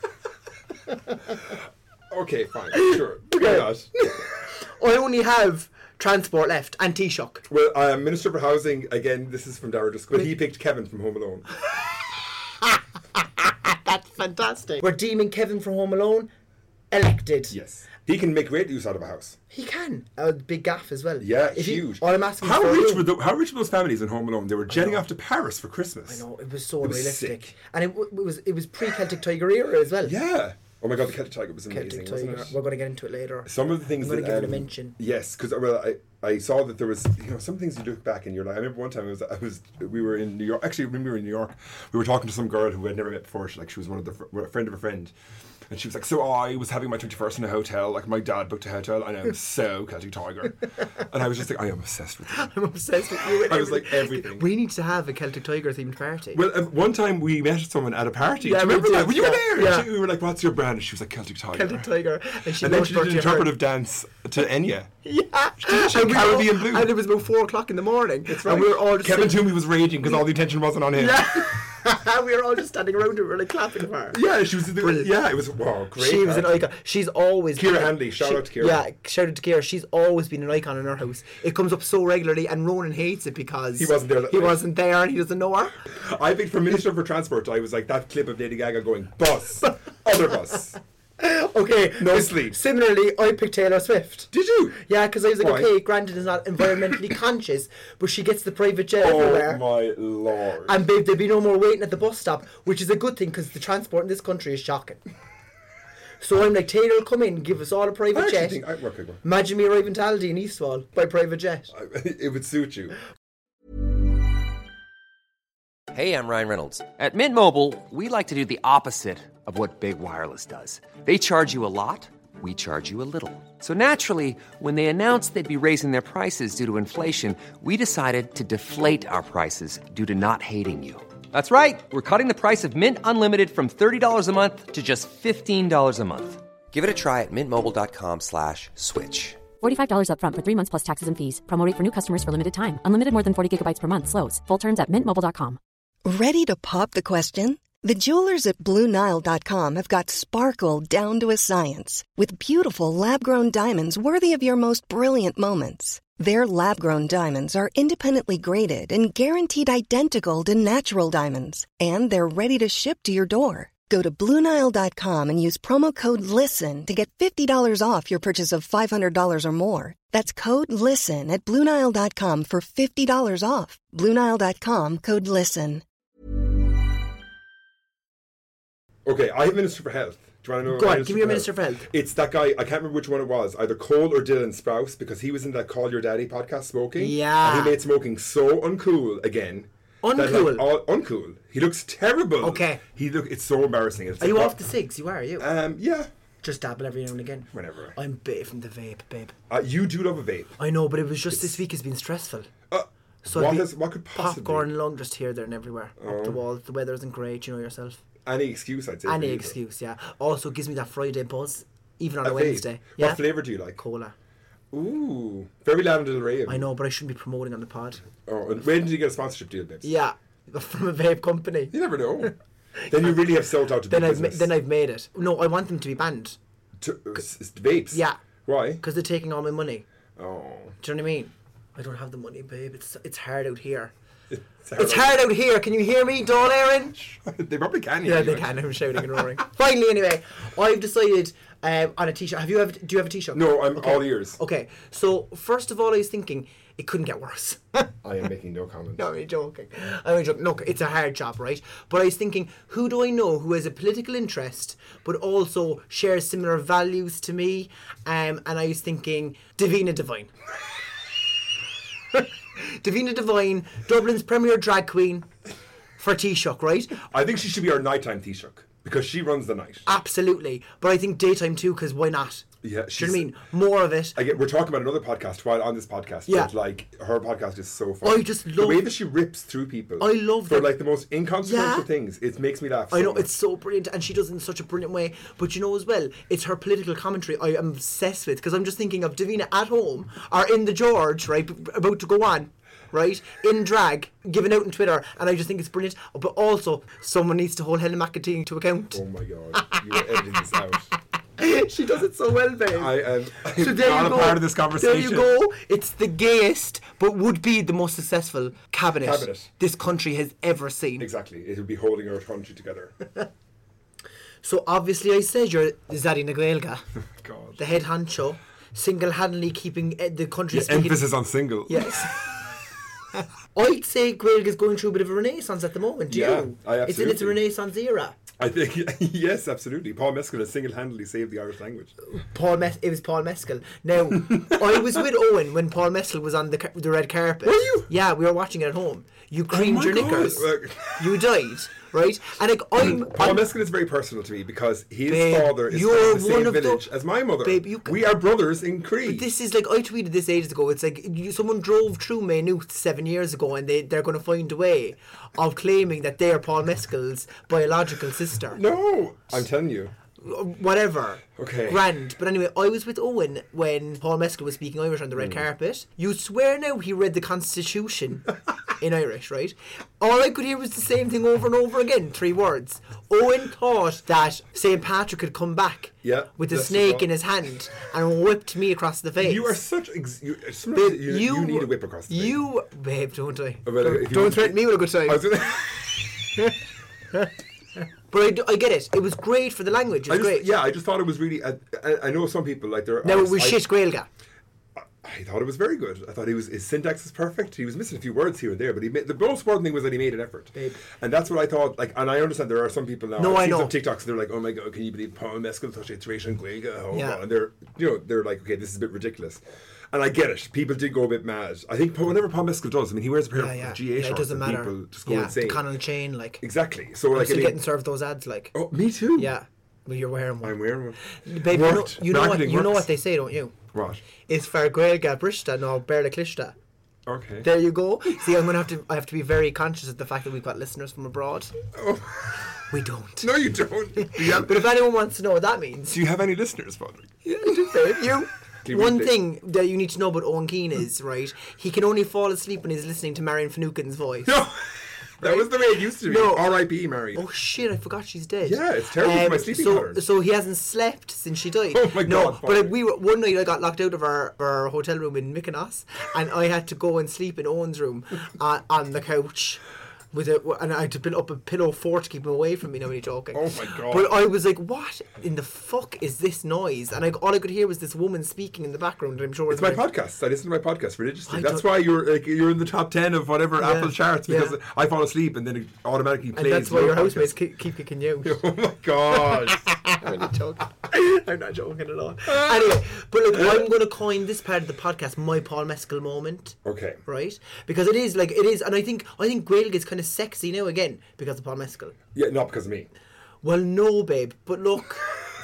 Okay, fine, sure. Why not? I only have transport left and Taoiseach. Well, um, Minister for Housing, again, this is from Dara O'Driscoll. He picked Kevin from Home Alone. That's fantastic. We're deeming Kevin from Home Alone elected. Yes. He can make great use out of a house. He can. A big gaff as well. Yeah, If you- huge. all I'm asking how for rich you- were the, how rich were those families in Home Alone? They were jetting off to Paris for Christmas. I know, it was so It was unrealistic. sick. And it, w- it was it was pre-Celtic Tiger era as well. Yeah. Oh my God, the Celtic Tiger was amazing, Celtic wasn't Tiger. it? We're going to get into it later. Some of the things I'm going that to give it a um, mention. Yes, because well, I, I saw that there was you know some things you look back and you're like I remember one time I was I was we were in New York actually when we were in New York we were talking to some girl who I'd never met before. She like she was one of the fr- a friend of a friend. And she was like, so I was having my twenty-first in a hotel, like my dad booked a hotel, and I'm so Celtic Tiger. And I was just like, I am obsessed with you. I'm obsessed with you. I was like, everything. We need to have a Celtic Tiger themed party. Well, um, one time we met someone at a party. Yeah, Do you we remember did, that? Well, you were yeah, there. yeah. She, we were like, what's your brand? And she was like, Celtic Tiger. Celtic Tiger. And, she And then knows she did Bertie an Ahern. interpretive dance to Enya. Yeah. she And we Caribbean all- Blue. And it was about four o'clock in the morning. That's And we were all just Kevin sitting- Toomey was raging because all the attention wasn't on him. Yeah. We were all just standing around her, we were like clapping for her. Yeah, she was. The, Brilliant. yeah, it was wow, great. She was an party. icon. She's always Ciara been- Hanley, shout she- out to Ciara. Yeah, shout out to Ciara. She's always been an icon in our house. It comes up so regularly, and Ronan hates it because He wasn't there that He night. wasn't there, and he doesn't know her. I picked for Minister for Transport. I was like that clip of Lady Gaga going bus, other bus. Okay, No sleep. Similarly, I picked Taylor Swift. Did you? Yeah, because I was like, Why? okay, granted, is not environmentally conscious, but she gets the private jet Oh everywhere. my lord! And babe, there'll be no more waiting at the bus stop, which is a good thing because the transport in this country is shocking. So I'm like, Taylor will come in and give us all a I private actually jet. think I work again. Imagine me arriving to Aldi in Eastwall by private jet. It would suit you. Hey, I'm Ryan Reynolds. At Mint Mobile, we like to do the opposite of what Big Wireless does. They charge you a lot, we charge you a little. So naturally, when they announced they'd be raising their prices due to inflation, we decided to deflate our prices due to not hating you. That's right. We're cutting the price of Mint Unlimited from thirty dollars a month to just fifteen dollars a month. Give it a try at mintmobile.com slash switch. forty-five dollars up front for three months plus taxes and fees. Promo rate for new customers for limited time. Unlimited more than forty gigabytes per month. Slows full terms at mint mobile dot com. Ready to pop the question? The jewelers at Blue Nile dot com have got sparkle down to a science with beautiful lab-grown diamonds worthy of your most brilliant moments. Their lab-grown diamonds are independently graded and guaranteed identical to natural diamonds, and they're ready to ship to your door. Go to Blue Nile dot com and use promo code LISTEN to get fifty dollars off your purchase of five hundred dollars or more. That's code LISTEN at Blue Nile dot com for fifty dollars off. Blue Nile dot com, code LISTEN. Okay, I have Minister for Health. Do you want to know? Go my on, give me your Minister for Health. It's that guy. I can't remember which one it was. Either Cole or Dylan Sprouse, because he was in that Call Your Daddy podcast, smoking. Yeah. And he made smoking so uncool again. that, like, Uncool? all, uncool. He looks terrible. Okay. He look. It's so embarrassing. It's Are you like, off the cigs? You are, are you? Um. Yeah. Just dabble every now and again. Whenever. I'm bit from the vape, babe. Uh, you do love a vape. I know, but it was just this week has been stressful. Uh, So what I'd be is what could possibly popcorn lung just here, there, and everywhere. Oh. Up the walls. The weather isn't great, you know yourself. any excuse? I'd say Any for you, excuse, yeah. Also gives me that Friday buzz, even on though. a A vape. Wednesday. Yeah. What flavour do you like? Cola. Ooh, very Lana Del Rey. of I you. know, but I shouldn't be promoting on the pod. Oh, and when did you get a sponsorship deal, babes? Yeah, from a vape company. You never know. Then you really have sold out to Then the I've ma- business. then I've made it. No, I want them to be banned to, uh, s- s- vapes. Yeah. Why? because they're taking all my money. Oh, Do you know what I mean? I don't have the money, babe. It's it's hard out here. it's hard. It's hard out here. Can you hear me, Dawn Aaron? They probably can. hear Yeah, you, they like. can. I'm shouting and roaring. Finally, anyway, I've decided um, on a t-shirt. Have you have? Do you have a t-shirt? No, I'm Okay. all ears. Okay, so first of all, I was thinking it couldn't get worse. I am making no comment. No, I'm only joking. I'm only joking. Look, it's a hard job, right? But I was thinking, who do I know who has a political interest but also shares similar values to me? Um, and I was thinking, Davina Devine. Davina Devine, Dublin's premier drag queen for Taoiseach, right? I think she should be our nighttime Taoiseach because she runs the night. Absolutely. But I think daytime too, because why not? Yeah, Do you know what I she's- mean? More of it. I get, we're talking about another podcast while on this podcast. Yeah. But like her podcast is so fun. I just the love- way that she rips through people. I love for that- like the most inconsequential Yeah. things. It makes me laugh. I so know, much. it's so brilliant, and she does it in such a brilliant way. But you know as well, it's her political commentary I am obsessed with, because I'm just thinking of Davina at home, or in the George, right, b- about to go on, right, in drag, giving out on Twitter, and I just think it's brilliant. But also, someone needs to hold Helen McEntee to account. Oh my god, you're editing this out. She does it so well, babe. I am I'm So there not you a go. part of this There conversation. you go. It's the gayest, but would be the most successful cabinet, Cabinet. this country has ever seen. Exactly, it would be holding our country together. So obviously, I said you're Zaddy na Gaeilge, God. the head honcho, single-handedly keeping uh, the country Yeah, speaking. emphasis on single. Yes. I'd say Gaeilge is going through a bit of a renaissance at the moment. Do Yeah, you? I It's in its absolutely. renaissance era. I think yes, absolutely. Paul Mescal has single-handedly saved the Irish language. Paul Mes- it was Paul Mescal. Now, I was with Owen when Paul Mescal was on the ca- the red carpet. Were you? Yeah, we were watching it at home. You creamed my your God. knickers. Look. You died, right? And like I'm, Paul I'm Mescal is very personal to me because his Babe, father is you're from the one same of the- village as my mother. Babe, you can- we are brothers in Creed. This is like, I tweeted this ages ago. It's like you, someone drove through Maynooth seven years ago, and they they're going to find a way of claiming that they're Paul Mescal's biological sister. No, I'm telling you. Whatever. Okay. Grand. But anyway, I was with Owen when Paul Mescal was speaking Irish on the Hmm. red carpet. You swear now he read the Constitution in Irish, right? All I could hear was the same thing over and over again. Three words. Owen thought that Saint Patrick had come back Yeah, with a that's snake what- in his hand and whipped me across the face. You are such. Ex- you, sometimes Babe, you, you need a whip across the face. You, babe, don't I? Well, if don't you don't want- threaten me with a good time. I was gonna- But I, do- I get it. It was great for the language. It I was just, great. yeah, I just thought it was really. I, I, I know some people like they're. Now I, it was I, shit Gaeilge. I thought it was very good. I thought he was his syntax is perfect. He was missing a few words here and there, but he made, the most important thing was that he made an effort. Babe. And that's what I thought. Like, and I understand there are some people now. No, I've I seen know. some TikToks. They're like, "Oh my god, can you believe Paul Mescal touched iteration Gaeilge?" Oh, Yeah. God. And they're, you know, they're like, "Okay, this is a bit ridiculous." And I get it. People did go a bit mad. I think whenever Paul Mescal does, I mean, he wears a pair Yeah, yeah. of G A yeah, shorts it doesn't and matter. people just go yeah, insane. the Conal chain, like. Exactly. So, I'm like, I still mean, getting served those ads, like. oh, me too. Yeah. Well, you're wearing one. I'm wearing one. Babe, you know, Worked. you know what? Marketing You know works. what they say, don't you? What? It's for Gaeilge Brista, no Berla Clishta. Okay. There you go. See, I'm gonna have to. I have to be very conscious of the fact that we've got listeners from abroad. Oh. We don't. No, you don't. Do you have, But if anyone wants to know what that means, do you have any listeners, Patrick? yeah, I do, babe. You. Do you One really? thing that you need to know about Owen Keane is, right, he can only fall asleep when he's listening to Marion Finucane's voice. No. That was the way it used to be. No. R I P Mary. Oh shit, I forgot she's dead. Yeah, it's terrible for my sleeping so, pattern. So he hasn't slept since she died. Oh my no, God, but like, Patrick. we were, one night I got locked out of our, our hotel room in Mykonos, and I had to go and sleep in Owen's room uh, on the couch. With a, and I had to build up a pillow fort to keep him away from me. Nobody talking. Oh my God. But I was like, "What in the fuck is this noise?" And I, all I could hear was this woman speaking in the background. And I'm sure It's my podcast. I listen to my podcast religiously. I That's don't- why you're like, you're in the top ten of whatever Yeah, Apple charts because yeah. I fall asleep and then it automatically plays. and that's why your podcast. housemates keep, keep kicking you out. Oh my god! I'm not joking. I'm not joking at all. Anyway, but look, I'm going to coin this part of the podcast my Paul Mescal moment. Okay. Right? Because it is like it is, and I think I think Gaeilge is kind of sexy now again because of Paul Mescal. Yeah, not because of me. Well, no, babe, but look,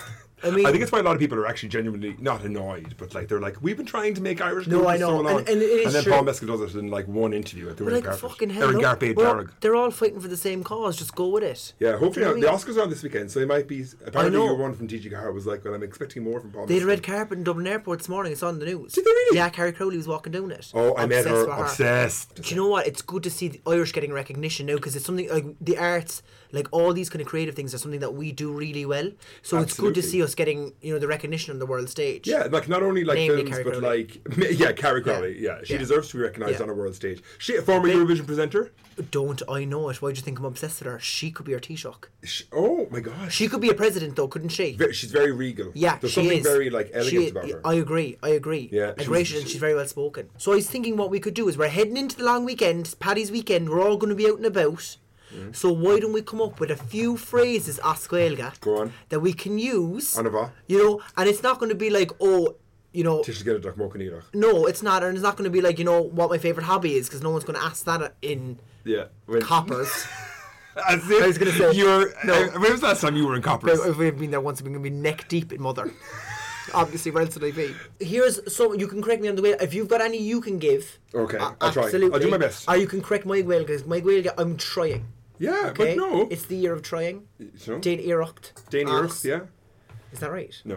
I mean, I think it's why a lot of people are actually genuinely not annoyed, but like they're like, we've been trying to make Irish No, good I for know, so long, and- and it is then true. Paul Mescal does it in like one interview at the but red like carpet. fucking hell, Erin look, Garpade we're all- Darragh. they're all fighting for the same cause. Just go with it. Yeah, hopefully You know not. The what I Oscars are on this weekend, so they might be. Apparently, know. your one from T G Carr was like, well, I'm expecting more from Paul They had a Mescal. red carpet in Dublin Airport this morning. It's on the news. Did they really? Yeah, Carrie Crowley was walking down it. Oh, I met Obsessed her. with Obsessed. Do you know what? It's good to see the Irish getting recognition now because it's something like the arts, like all these kind of creative things, are something that we do really well. So it's good to Absolutely. see us getting, you know, the recognition on the world stage. Yeah, like not only like Namely films, Carrie but Crowley. like yeah, Carrie Crowley. Yeah, she Yeah. deserves to be recognised Yeah. on a world stage. She a former They- Eurovision presenter. Don't I know it? Why do you think I'm obsessed with her? She could be our Taoiseach. She, oh my gosh, She could be a president though, couldn't she? Ve- she's very regal. Yeah, there's she something is. very like elegant She- about her. I agree. I agree. Yeah, and she gracious, was- and she's very well spoken. So I was thinking, what we could do is we're heading into the long weekend, Paddy's weekend. We're all going to be out and about. Mm. So why don't we come up with a few phrases, Asquelga, Go on. that we can use? Anava. You know, and it's not going to be like, oh, you know, Tish get a duck mokanirach. no, it's not, and it's not going to be like, you know, what my favourite hobby is, because no one's going to ask that in Yeah. When, coppers. As if I was gonna say- you're. No. Uh, when was the last time you were in Coppers? If we've been there once, we're going to be neck deep in Mother. Obviously, where else would I be? Here's so you can correct me on the way. If you've got any, you can give. Okay, Uh, I'll try. absolutely. I'll do my best. Or you can correct my Gaeilge, because my Gaeilge, I'm trying. Yeah, Okay, but no. it's the year of trying. You know? Dane Erucht. Dane Erucht, yeah. Is that right? No.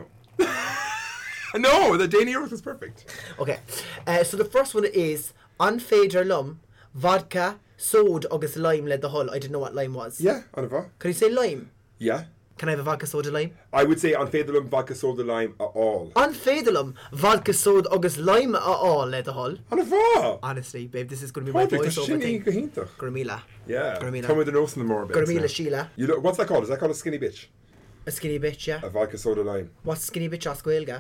no, the Dane Erucht is perfect. Okay, uh, so the first one is An féidir lum, vodka, soda agus lime led the hull. I didn't know what lime was. Yeah, Anava. Can you say lime? Yeah. Can I have a vodka soda lime? I would say on Féidirlum vodka soda lime at all. An féidir lum, vodka soda agus lime a all led the hull. Anava. Honestly, babe, this is going to be my Perfect. voiceover thing. Gahintach. Gramila. Yeah. Gramila. Come with the nose in the more bit. Gramila Sheila. You know, what's that called? Is that called a skinny bitch? A skinny bitch, yeah. A vodka soda lime. What's skinny bitch Asquelga?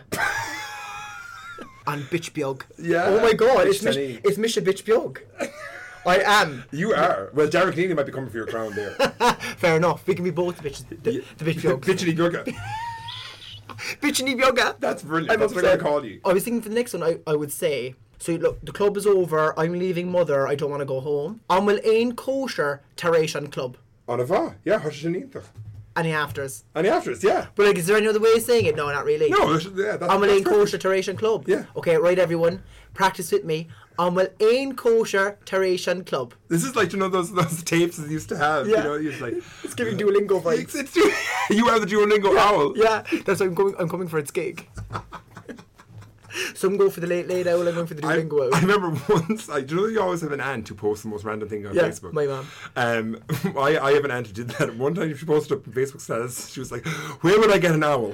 And bitch biog. Yeah. Oh my god, Bitch it's Mish, Tenny. it's Misha bitch biog. I am. You are. Well, Derek Neely might be coming for your crown there. Fair enough. We can be both the bitches. The, the bitch biog. Bitchity Gugga. Bitchiny bioga. That's brilliant. I'm That's what I'm upset. going to call you. I was thinking for the next one, I, I would say, so look, the club is over, I'm leaving Mother, I don't want to go home. An will ain kosher Taration club. Anava. Yeah, Hoshinintach. Any afters. And the after yeah. But like, is there any other way of saying it? No, not really. No, that's- yeah, that's, An will that's ain kosher Taration club. Yeah. Okay, right everyone, practice with me. An will ain kosher Taration club. This is like, you know, those those tapes that you used to have. Yeah. You know, you just like. It's giving Duolingo vibes. It's, it's, you are the Duolingo owl. Yeah, that's why I'm going. I'm coming for its gig. Some go for the late late owl. I'm going for the I, Duolingo owl. I remember once, I, do you know you always have an aunt who posts the most random thing on Yeah, Facebook? my mum. Um, I, I have an aunt who did that. One time she posted up on Facebook status, she was like, where would I get an owl?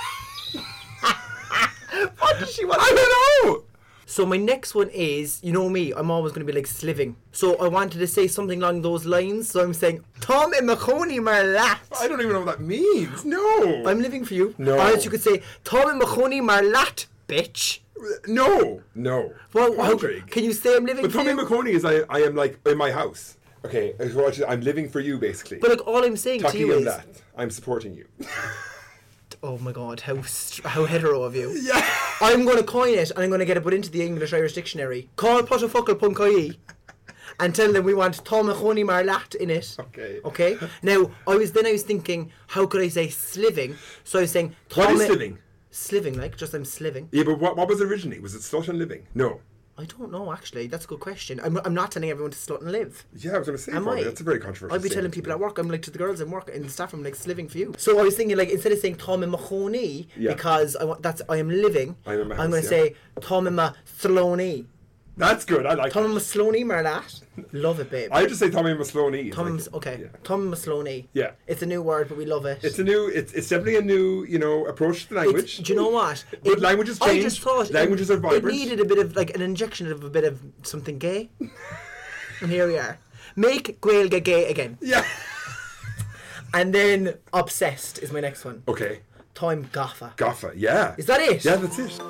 What does she want? I don't know! So my next one is, you know me, I'm always going to be like sliving. So I wanted to say something along those lines. So I'm saying, Tom and Mahoney Marlat. I don't even know what that means. No. I'm living for you. No. Or else you could say, Tom and Mahoney Marlat, bitch. No. No. Well, how, Patrick. can you say I'm living But for Tommy you? McConey is I, I am like in my house. Okay, so actually, I'm living for you basically. But like all I'm saying to Talking you on is, that. I'm supporting you. oh my god, how str- how hetero of you. Yeah. I'm going to coin it and I'm going to get it put into the English Irish dictionary. Call Potafuckle Punkoi and tell them we want Tom Mahoney Marlat in it. Okay. Okay. Now I was then I was thinking, how could I say sliving? So I was saying What is Tom- living? Sliving, like just I'm sliving. Yeah, but what, what was it originally? Was it slut and living? No. I don't know actually. That's a good question. I'm I'm not telling everyone to slut and live. Yeah, I was going to say Am probably. I? That's a very controversial I'd be telling statement people to at make. work, I'm like to the girls in work in the staff room, like sliving for you. So I was thinking like instead of saying Tom and Mahoney Yeah. because I want that's I am living. I'm in my I'm house, going to yeah. say Tom and Masloney. That's good. I like Tom that. and Masloney Marlat. Love it, babe. I just say Tommy Masloney. It's Tom's like- okay. yeah. Tom Masloney. Yeah. It's a new word, but we love it. It's a new. It's it's definitely a new. You know, approach to the It's- language. do you know what? But languages I change. just thought Languages it, are vibrant. It needed a bit of like an injection of a bit of something gay. And here we are. Make Gaeilge gay again. Yeah. And then obsessed is my next one. Okay. Time gaffa. Gaffa. Yeah. Is that it? Yeah, that's it.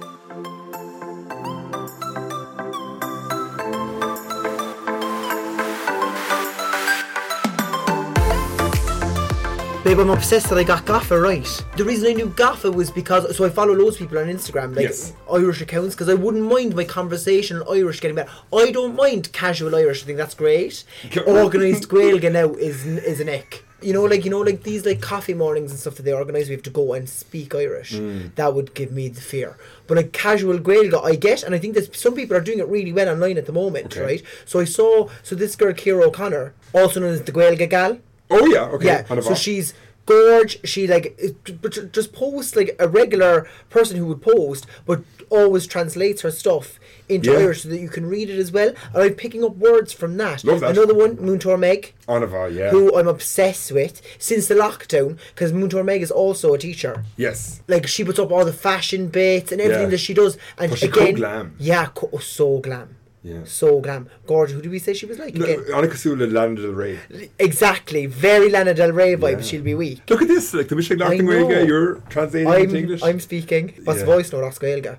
Babe, I'm obsessed that I got Gaffa right. The reason I knew Gaffa was because, so I follow loads of people on Instagram, like Yes. Irish accounts, because I wouldn't mind my conversational Irish getting better. I don't mind casual Irish, I think that's great. Okay. Organised Gaeilge now is is an ick. You know, like you know, like these like coffee mornings and stuff that they organise, we have to go and speak Irish. Mm. That would give me the fear. But like casual Gaeilge, I get, and I think that some people are doing it really well online at the moment, Okay. right? So I saw, so this girl Ciara O'Connor, also known as the Gaeilge gal. Oh yeah, okay. Yeah, Kind of so off. she's gorge. She like it- but ju- just posts like a regular person who would post, but always translates her stuff into Yeah. Irish so that you can read it as well. And I'm picking up words from that. Love that. Another one, Múinteoir Meg, Anava, yeah. who I'm obsessed with since the lockdown, because Múinteoir Meg is also a teacher. Yes. Like she puts up all the fashion bits and everything Yeah. that she does, and Oh, she again, co-glam. yeah, co- oh, so glam. Yeah. So glam. Gorgeous. Who did we say she was like No, again? Annika Sula, Lana Del Rey. Exactly. Very Lana Del Rey vibes. Yeah. She'll be weak. Look at this, like the Michigan I acting know. way, you're translating into I'm, English. I'm speaking. What's Yeah. the voice note? Oscar Gaeilge.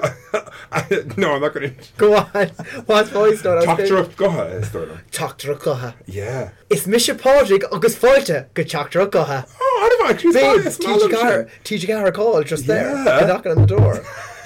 No, I'm not going to. Go on. What's voice note? Talk Oscar to her. Gaeilge? Go ahead, Storno. Teachtra Cutha. Yeah. Is Misha Padraig agus Fáilte go Teachtra Cutha. Oh, I don't know. Actually, Babe, it's fine. T G Gar, T G Gar call just there. Yeah. Knocking on the door.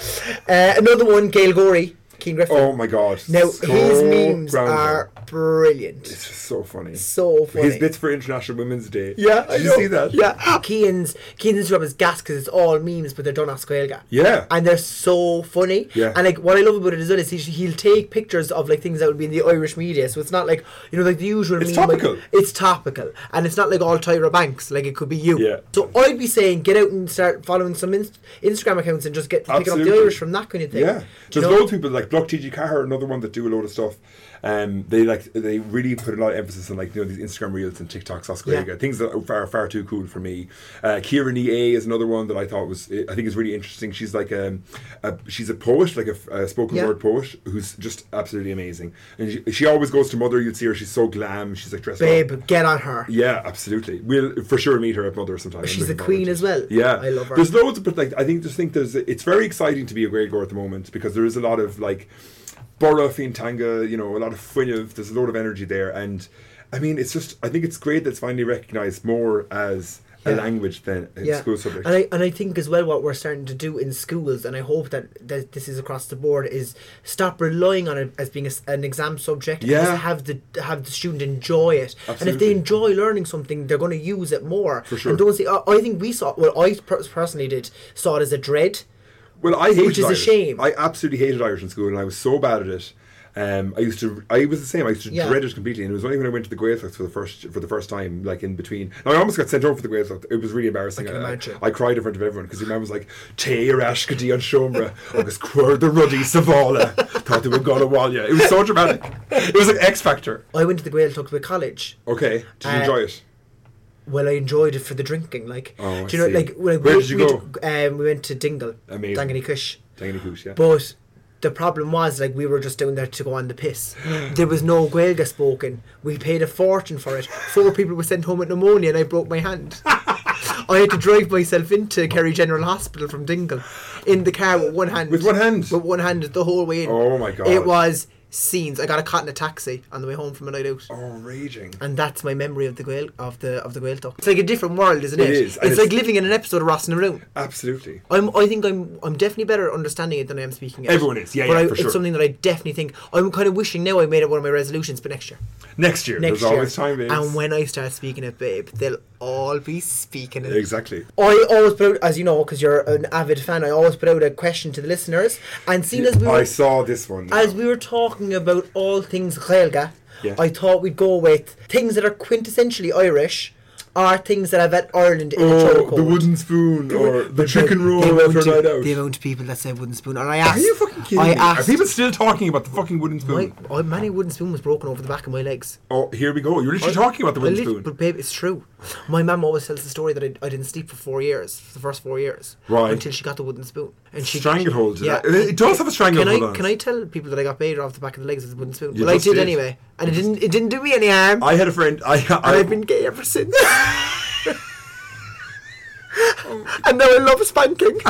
uh, another one, Gail Gorey, Keen Griffin. Oh my God. Now so his memes grounded. are brilliant. It's just so funny. So funny. His bits for International Women's Day. Yeah, Did I you know. see that? Yeah. Keane's Keane's Instagram is gas because it's all memes, but they're done as Gaeilge. Yeah. And they're so funny. Yeah. And like what I love about it as well is he, he'll take pictures of like things that would be in the Irish media. So it's not like, you know, like the usual It's meme. like- topical. it's topical. And it's not like all Tyra Banks. Like it could be you. Yeah. So I'd be saying get out and start following some inst- Instagram accounts and just get picking up the Absolutely. Irish from that kind of thing. Yeah, Do you there's know? loads of people like Block T G Carr, another one that do a load of stuff. Um, they like they really put a lot of emphasis on like you know these Instagram reels and TikToks, Oscar Yeah. Gaeilge, things that are far far too cool for me. Uh, Kieran E A is another one that I thought was I think is really interesting. She's like um, a she's a poet, like a, a spoken Yeah. word poet who's just absolutely amazing. And she, she always goes to Mother. You'd see her; she's so glam. She's like dressed up. Babe, get on her. Yeah, absolutely. We'll for sure meet her at Mother sometime. I'm She's a looking queen forward to as it. well. Yeah, I love her. There's loads, but like I think just think there's it's very exciting to be a Gaeilge at the moment because there is a lot of like Bora, Fiantanga, you know, a lot of Fwynham. There's a lot of energy there, and I mean, it's just I think it's great that it's finally recognised more as a Yeah. language than a Yeah, school subject. and I and I think as well what we're starting to do in schools, and I hope that, that this is across the board, is stop relying on it as being a s an exam subject. and Yeah. just have the have the student enjoy it, and if Absolutely. they enjoy learning something, they're going to use it more. For sure. And don't see. I, I think we saw. Well, I per- personally did saw it as a dread. Well, I hated Which is a Irish. shame. I absolutely hated Irish in school, and I was so bad at it. Um, I used to. I was the same. I used to Yeah. dread it completely, and it was only when I went to the Gaeltacht for the first for the first time, like in between. Now I almost got sent home for the Gaeltacht. It was really embarrassing. I can I, imagine. I cried in front of everyone because your man was like, "Tay or Ashkadi on Shomra, agus quir the ruddy Savala." Thought they were gonna wall ya. It was so dramatic. It was like X Factor. I went to the Gaeltacht with college. Okay, did you Uh, enjoy it? Well, I enjoyed it for the drinking. Like, Oh, I do you know, see. like Where we, did you we go? Um, we went to Dingle, Amazing. Dangany Cush. Dangany Cush, yeah. But the problem was, like, we were just down there to go on the piss. There was no Gaeilge spoken. We paid a fortune for it. Four people were sent home with pneumonia, and I broke my hand. I had to drive myself into Kerry General Hospital from Dingle in the car with one hand. With one hand? With one hand the whole way in. Oh my God. It was scenes. I got a caught in a taxi on the way home from a night out. Oh, raging. And that's my memory of the Gael of the of the Gaeltacht. It's like a different world, isn't it? It is, and It's, it's- like living in an episode of Ross and Room. Absolutely. I'm. I think I'm. I'm definitely better at understanding it than I am speaking it. Everyone is, yeah, but yeah, I, for sure. It's something that I definitely think. I'm kind of wishing now I made it one of my resolutions, but next year. Next year. Next There's year. always time, babes. And when I start speaking it, babe, they'll all be speaking it. Exactly. I always put out, as you know, because you're an avid fan, I always put out a question to the listeners. And seeing as we were, I saw this one. as we were talking about all things Gaeilge, Yeah. I thought we'd go with things that are quintessentially Irish, or things that have had Ireland in a Oh, chokehold. the wooden spoon or the But chicken roll the amount after a of- night out. The amount of people that say wooden spoon. And I asked. Are you fucking kidding I me? asked. Are people still talking about the fucking wooden spoon? my, oh, many wooden spoon was broken over the back of my legs. Oh, here we go. You're literally I- talking about the I wooden lit- spoon. But babe, it's true. My mum always tells the story that I, I didn't sleep for four years, for the first four years, Right. until she got the wooden spoon. And she Stranglehold, Yeah, yeah. It does have a stranglehold Can I on it. can I tell people that I got baited off the back of the legs with a wooden spoon? You Well, I just did, did. anyway, and it didn't it didn't do me any harm. I had a friend. I, and I, I've been gay ever since. And now I love spanking.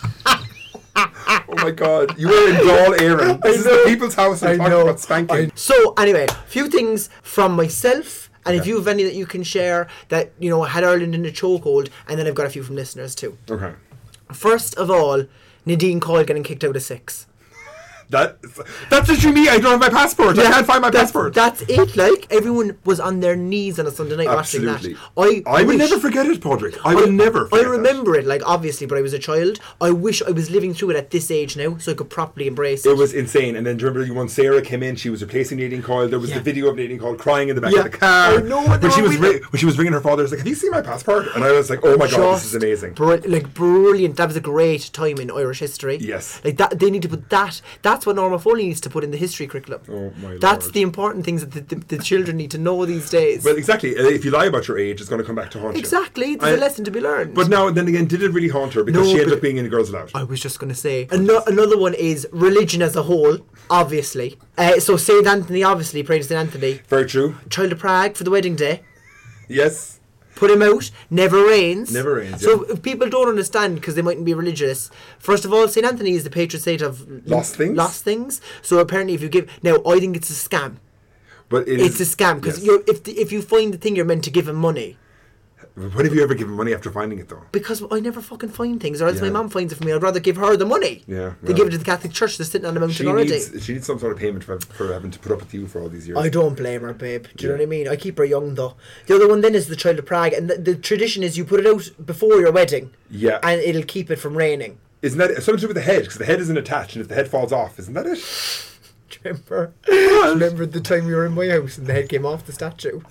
oh my god, you were in Dáil Éireann. This is the people's house and I talking know. about spanking. So anyway, a few things from myself, and if Okay. you have any that you can share that you know had Ireland in a chokehold, and then I've got a few from listeners too. Okay. First of all, Nadine Coyle getting kicked out of six. That that's literally me. I don't have my passport. I can't find my that's, passport. That's it. Like everyone was on their knees on a Sunday night Absolutely. watching that. I I will wish- never forget it, Padraig. I will never forget I remember it, like, obviously, but I was a child. I wish I was living through it at this age now, so I could properly embrace it. It was insane. And then do you remember when Sarah came in, she was replacing Nadine Coyle. There was Yeah. the video of Nadine Coyle crying in the back Yeah. of the car. I know, and they when she were was really- ri- when she was ringing her father. I was like, "Have you seen my passport?" And I was like, "Oh my god, this is Just amazing." br- like, brilliant. That was a great time in Irish history. Yes. Like, that, they need to put that. That's what Norma Foley needs to put in the history curriculum. Oh my That's Lord. the important things that the, the, the children need to know these days. Well, exactly. Uh, If you lie about your age, it's going to come back to haunt you. Exactly. There's a I- lesson to be learned. But now and then again, did it really haunt her? Because No, she ended but- up being in a Girls Aloud. I was just going to say ano- another one is religion as a whole, obviously. Uh, so Saint Anthony, obviously, praying to Saint Anthony. Very true. Child of Prague for the wedding day. Yes. Put him out. Never rains. Never rains, So yeah. if people don't understand because they mightn't be religious, first of all, Saint Anthony is the patron saint of Lost things? Lost things. So apparently, if you give now, I think it's a scam. But it It's a is, scam because yes. you're if the, if you find the thing, you're meant to give him money. When have you ever given money after finding it, though? Because I never fucking find things, or else Yeah. my mum finds it for me. I'd rather give her the money. Yeah, Than well. give it to the Catholic Church that's sitting on the mountain She already. needs, she needs some sort of payment for, for having to put up with you for all these years. I don't blame her, babe. Do you know Yeah. what I mean? I keep her young, though. The other one then is the Child of Prague, and the, the tradition is you put it out before your wedding. Yeah. And it'll keep it from raining. Isn't that something to do with the head? Because the head isn't attached, and if the head falls off, isn't that it? Do you remember? remember the time we were in my house and the head came off the statue?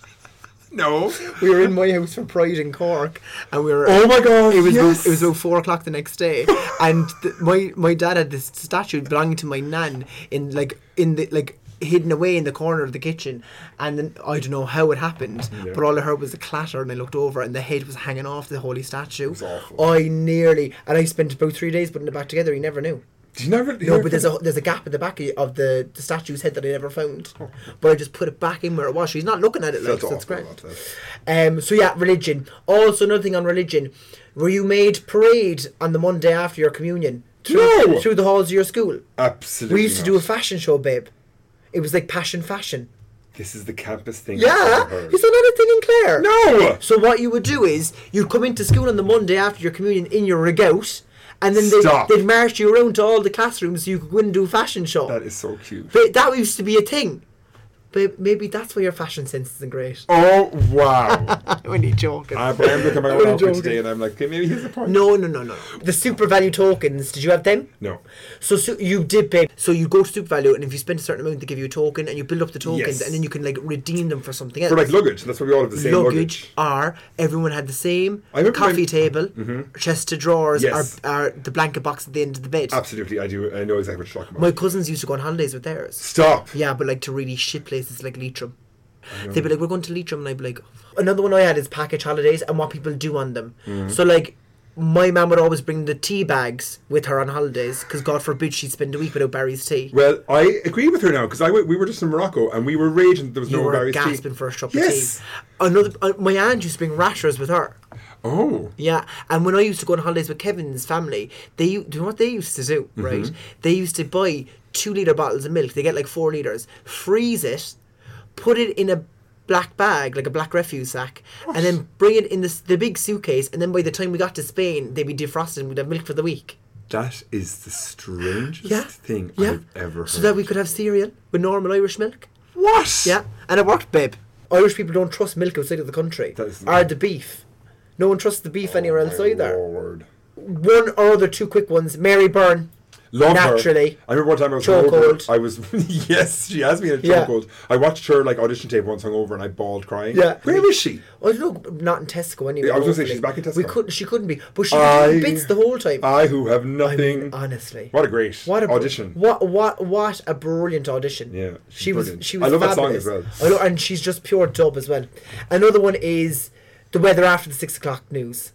No. We were in my house for Pride in Cork, and we were. Oh my God, It was yes. about, it was about four o'clock the next day, and the, my my dad had this statue belonging to my nan in like in the like hidden away in the corner of the kitchen, and then I don't know how it happened, Yeah. but all I heard was a clatter, and I looked over, and the head was hanging off the holy statue. It was awful. I nearly, and I spent about three days putting it back together. He never knew. Did you never? No, but there's a there's a gap in the back of the, the statue's head that I never found. But I just put it back in where it was. She's not looking at it like That's so it's awful, great. that. Um. So yeah, religion. Also, another thing on religion. Were you made parade on the Monday after your communion? Through, No! Through the halls of your school. Absolutely. We used to not. do a fashion show, babe. It was like passion fashion. This is the campus thing. I've Yeah. ever heard. Is there anything in Clare? No. So what you would do is you'd come into school on the Monday after your communion in your regatta, and then they'd, Stop. they'd march you around to all the classrooms so you could go and do a fashion show. That is so cute. But that used to be a thing. But maybe that's why your fashion sense isn't great. Oh wow! I'm only joking. I, but I'm looking at my I'm own only outfit joking. today, and I'm like, okay, maybe here's the point. No, no, no, no. The super value tokens, did you have them? No. So, so you did pay. So you go to super value, and if you spend a certain amount, they give you a token, and you build up the tokens, Yes. and then you can like redeem them for something else. For like luggage. That's why we all have the same luggage. luggage, or everyone had the same I remember coffee my- table, chest of drawers, Yes. or, or the blanket box at the end of the bed. Absolutely, I do. I know exactly what you're talking about. My cousins used to go on holidays with theirs. Stop. Yeah, but like to really shit places like Leitrim. They'd be like, we're going to Leitrim, and I'd be like, another one I had is package holidays and what people do on them. Mm-hmm. So like, my mum would always bring the tea bags with her on holidays because God forbid she'd spend a week without Barry's tea. Well, I agree with her now because I w- we were just in Morocco and we were raging that there was You no were Barry's tea. gasping for a cup Yes. of tea. Another, uh, my aunt used to bring rashers with her. Oh. Yeah, and when I used to go on holidays with Kevin's family, they u- do you know what they used to do, Mm-hmm. right? They used to buy two litre bottles of milk. They get like four litres, freeze it, put it in a black bag, like a black refuse sack, and then bring it in this, the big suitcase, and then by the time we got to Spain, they'd be defrosted and we'd have milk for the week. That is the strangest Yeah. thing Yeah. I've ever heard. So that we could have cereal with normal Irish milk. What? Yeah, and it worked, babe. Irish people don't trust milk outside of the country. That is- or the beef. No one trusts the beef anywhere else My either. Lord. One or other two quick ones. Mary Byrne. Love Naturally. her. I remember one time I was Chokehold. hungover. I was yes, she has me in a Yeah. chokehold. I watched her like audition tape once hungover and I bawled crying. Yeah. Where is she? Oh no, not in Tesco anyway. Yeah, I was gonna say hopefully. she's back in Tesco. We couldn't. She couldn't be, but she I- was doing bits the whole time. I who have I nothing. mean, honestly, What a great what a br- audition. What what what a brilliant audition. Yeah, she's she was. brilliant. She was. I love that song fabulous. as well. I lo- and she's just pure dub as well. Another one is the weather after the six o'clock news.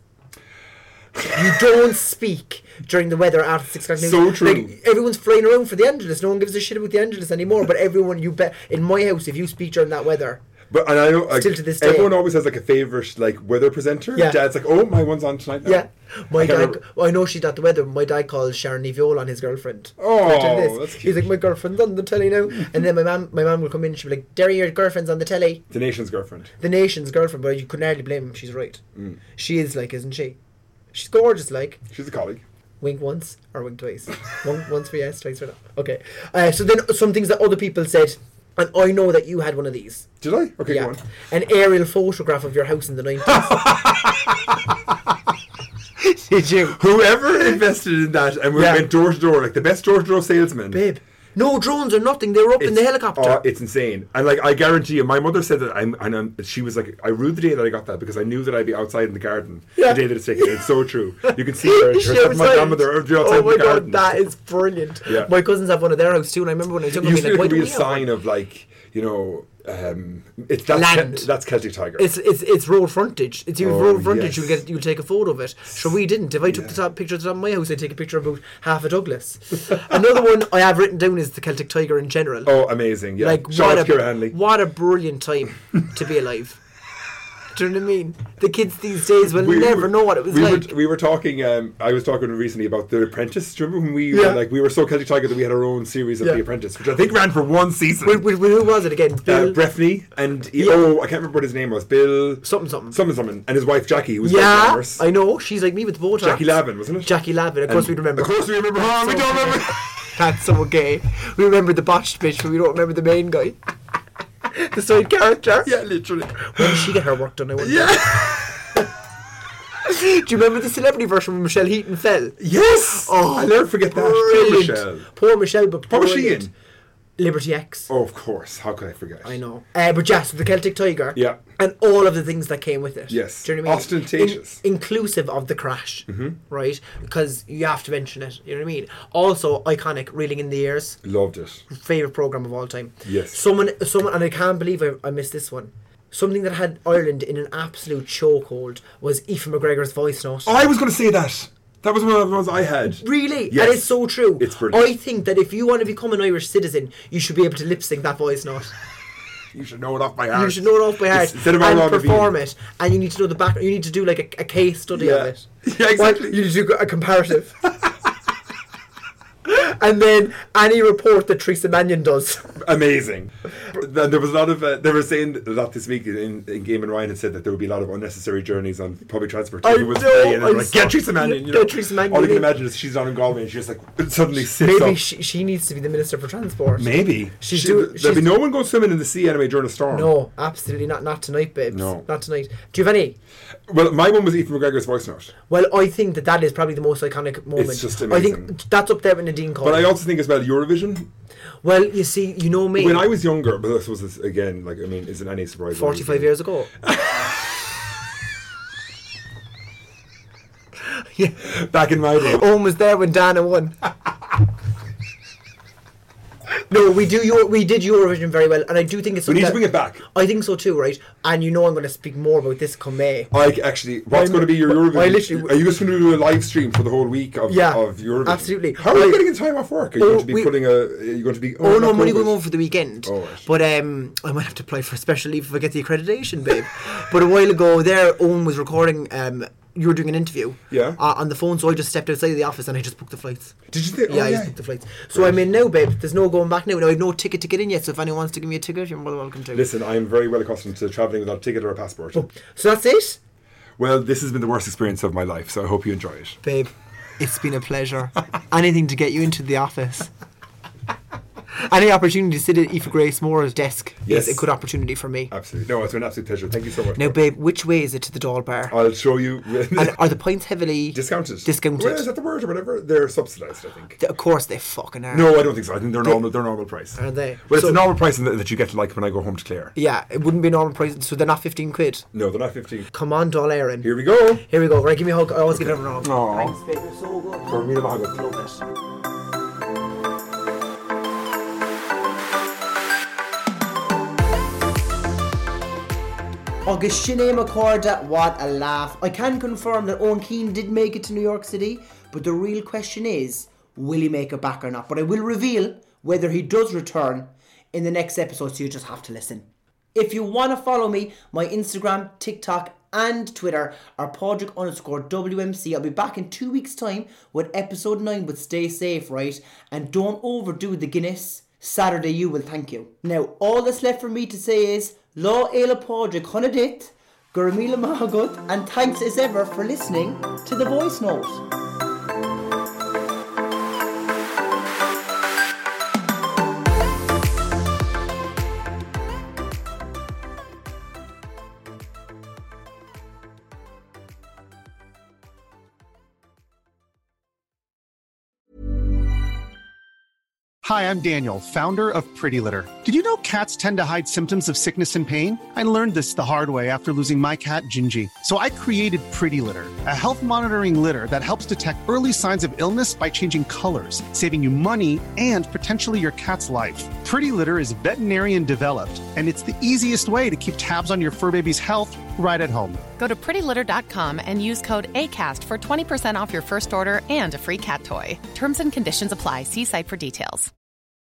You don't speak during the weather after six o'clock news. So true. Like, everyone's flying around for the Angelus. No one gives a shit about the Angelus anymore. But everyone, you bet, in my house, if you speak during that weather, But and I know like, Still to this day. everyone always has like a favourite like weather presenter. Yeah. Dad's like, oh, my one's on tonight now. yeah. My I can't dad, remember- well, I know she's not the weather. But my dad calls Sharon Viola on his girlfriend. Oh, To this. that's He's cute. like, my girlfriend's on the telly now. And then my mum, my mum will come in. and She'll be like, Derry, your girlfriend's on the telly. The nation's girlfriend. The nation's girlfriend, but you couldn't hardly blame him. She's right. Mm. She is like, isn't she? She's gorgeous, like. She's a colleague. Wink once or wink twice? One, once for yes, twice for no. Okay. Uh, so then some things that other people said, and I know that you had one of these. Did I? Okay, yeah. go on. An aerial photograph of your house in the nineties. Did you? Whoever invested in that and we Yeah. went door to door, like the best door to door salesman. Babe. No drones or nothing. They were up in the helicopter. Oh, it's insane. And like I guarantee you, my mother said that I'm, and I'm, she was like, I ruled the day that I got that because I knew that I'd be outside in the garden Yeah. the day that it's taken. It's so true. You can see her, She herself and my outside. grandmother are outside Oh in my the god, garden. that is brilliant. Yeah. My cousins have one of their house too, and I remember when I was It younger, used being to like, be why a do we have sign one? of like, you know, um, it's that's Land. Ke- that's Celtic Tiger. It's it's it's road frontage. It's your Oh, road frontage. yes. You'll get you'll take a photo of it. Sure, we didn't. If I took the top picture of the top of my house, I'd take a picture of about half a Douglas. Another one I have written down is the Celtic Tiger in general. Oh, amazing! Yeah, Like shout what out a to Ciara Hanley. what a brilliant time to be alive. Do you know what I mean? The kids these days will We never were- know what it was we like. Were, we were talking. Um, I was talking recently about The Apprentice. Do you remember when we Yeah. were like we were so Celtic Tiger that we had our own series of Yeah. The Apprentice, which I think ran for one season. Wait, wait, wait, who was it again? uh, Bill Breffney and he- Yeah. oh, I can't remember what his name was. Bill something something. something something, and his wife Jackie, who was very Yeah, glamorous. I know. She's like me with the Botox. Jackie Lavin, wasn't it? Jackie Lavin. Of course we remember. Of course we remember. Oh, we So don't gay. remember. That's so gay. We remember the botched bitch, but we don't remember the main guy. The side character. Yeah, literally. When did she get her work done? I wonder. Yeah. Do you remember the celebrity version when Michelle Heaton fell? Yes. Oh, I'll never forget that. Poor brilliant. Michelle. Poor Michelle, but What was she brilliant. in? Liberty X. Oh, of course. How could I forget? I know. Uh, but yes, the Celtic Tiger. Yeah. And all of the things that came with it. Yes. Do you know what I mean? Ostentatious. In- inclusive of the crash. Mm-hmm. Right? Because you have to mention it. You know what I mean? Also, iconic, Reeling in the Years. Loved it. Favourite programme of all time. Yes. Someone, someone, and I can't believe I, I missed this one. Something that had Ireland in an absolute chokehold was Aoife McGregor's voice note. Oh, I was going to say that. That was one of the ones I had. Really? Yes. And it's so true. It's brilliant. I think that if you want to become an Irish citizen, you should be able to lip sync that voice note. You should know it off by heart. You should know it off by heart Instead of and all perform it. And you need to know the back. You need to do like a, a case study Yeah. of it. Yeah, exactly. Well, you need to do a comparative. And then any report that Teresa Mannion does. Amazing. Then there was a lot of. Uh, they were saying a lot this week in, in Game and Ryan had said that there would be a lot of unnecessary journeys on public transport. I People would know, stay and they I were like, saw- get Teresa Mannion. You get know? Teresa Mannion All you can in. imagine is she's on in Galway and she just like suddenly sits Maybe up. she, she needs to be the Minister for Transport. Maybe. She's She- do- there'll she's- be no one going swimming in the sea anyway during a storm. No, absolutely not. Not tonight, babes. No. Not tonight. Do you have any? Well, my one was Aoife McGregor's voice note. Well, I think that that is probably the most iconic moment. It's just I amazing. think that's up there with Nadine Coyle. But I also think as well Eurovision. Well, you see, you know me. When I was younger, but this was again like I mean, is it any surprise? forty-five years ago. Yeah, back in my day. Owen was there when Dana won. No, we do. Euro, we did Eurovision very well, and I do think it's. We need to something bring that- it back. I think so too, right? And you know, I'm going to speak more about this come May. I actually, what's I'm- going to be your I Eurovision? literally- Are you just going to do a live stream for the whole week of, Yeah, of Eurovision? absolutely. How are you I- getting in time off work? Are you Oh, going to be we- putting a? Are you going to be? Oh, no, not I'm only COVID. going over for the weekend. Oh, right. But um, I might have to apply for a special leave if I get the accreditation, babe. But a while ago, there, Owen was recording. Um, you were doing an interview. Yeah. Uh, on the phone, so I just stepped outside of the office and I just booked the flights. Did you think? Yeah, oh, I yeah. just booked the flights. So I'm in now, babe. There's no going back now. Now I have no ticket to get in yet. So if anyone wants to give me a ticket, you're more than welcome to. Listen, I am very well accustomed to travelling without a ticket or a passport. So that's it, Well, this has been the worst experience of my life, so I hope you enjoy it. babe. It's been a pleasure. Anything to get you into the office. Any opportunity to sit at Aoife Grace Moore's desk Yes. is a good opportunity for me. Absolutely. No, it's been an absolute pleasure. Thank you so much. Now, babe, which way is it to the Dáil Bar? I'll show you. And are the pints heavily discounted. Discounted. Well, is that the word or whatever? They're subsidised, I think. Of course they fucking are. No, I don't think so. I think they're They- normal. They're normal price. Are they? Well, it's So- a normal price that that you get like when I go home to Clare. Yeah, it wouldn't be normal price, so they're not fifteen quid. No, they're not fifteen. Come on, Dáil Éireann. Here we go. Here we go. Right, give me a hug. I always give everyone a hug. Aw. Thanks, babe. You're so good. For me, the bag of- Love it. August Sinead McCorda, what a laugh. I can confirm that Owen Keane did make it to New York City, but the real question is, will he make it back or not? But I will reveal whether he does return in the next episode, so you just have to listen. If you want to follow me, my Instagram, TikTok and Twitter are Podrick underscore W M C. I'll be back in two weeks' time with episode nine, but stay safe, right? And don't overdo the Guinness. Saturday you will thank you. Now, all that's left for me to say is, Lo Éile Podrick Hunadit, Gurmila Mahagut, and thanks as ever for listening to The Voice Note. Hi, I'm Daniel, founder of Pretty Litter. Did you know cats tend to hide symptoms of sickness and pain? I learned this the hard way after losing my cat, Gingy. So I created Pretty Litter, a health monitoring litter that helps detect early signs of illness by changing colors, saving you money and potentially your cat's life. Pretty Litter is veterinarian developed, and it's the easiest way to keep tabs on your fur baby's health right at home. Go to pretty litter dot com and use code ACAST for twenty percent off your first order and a free cat toy. Terms and conditions apply. See site for details.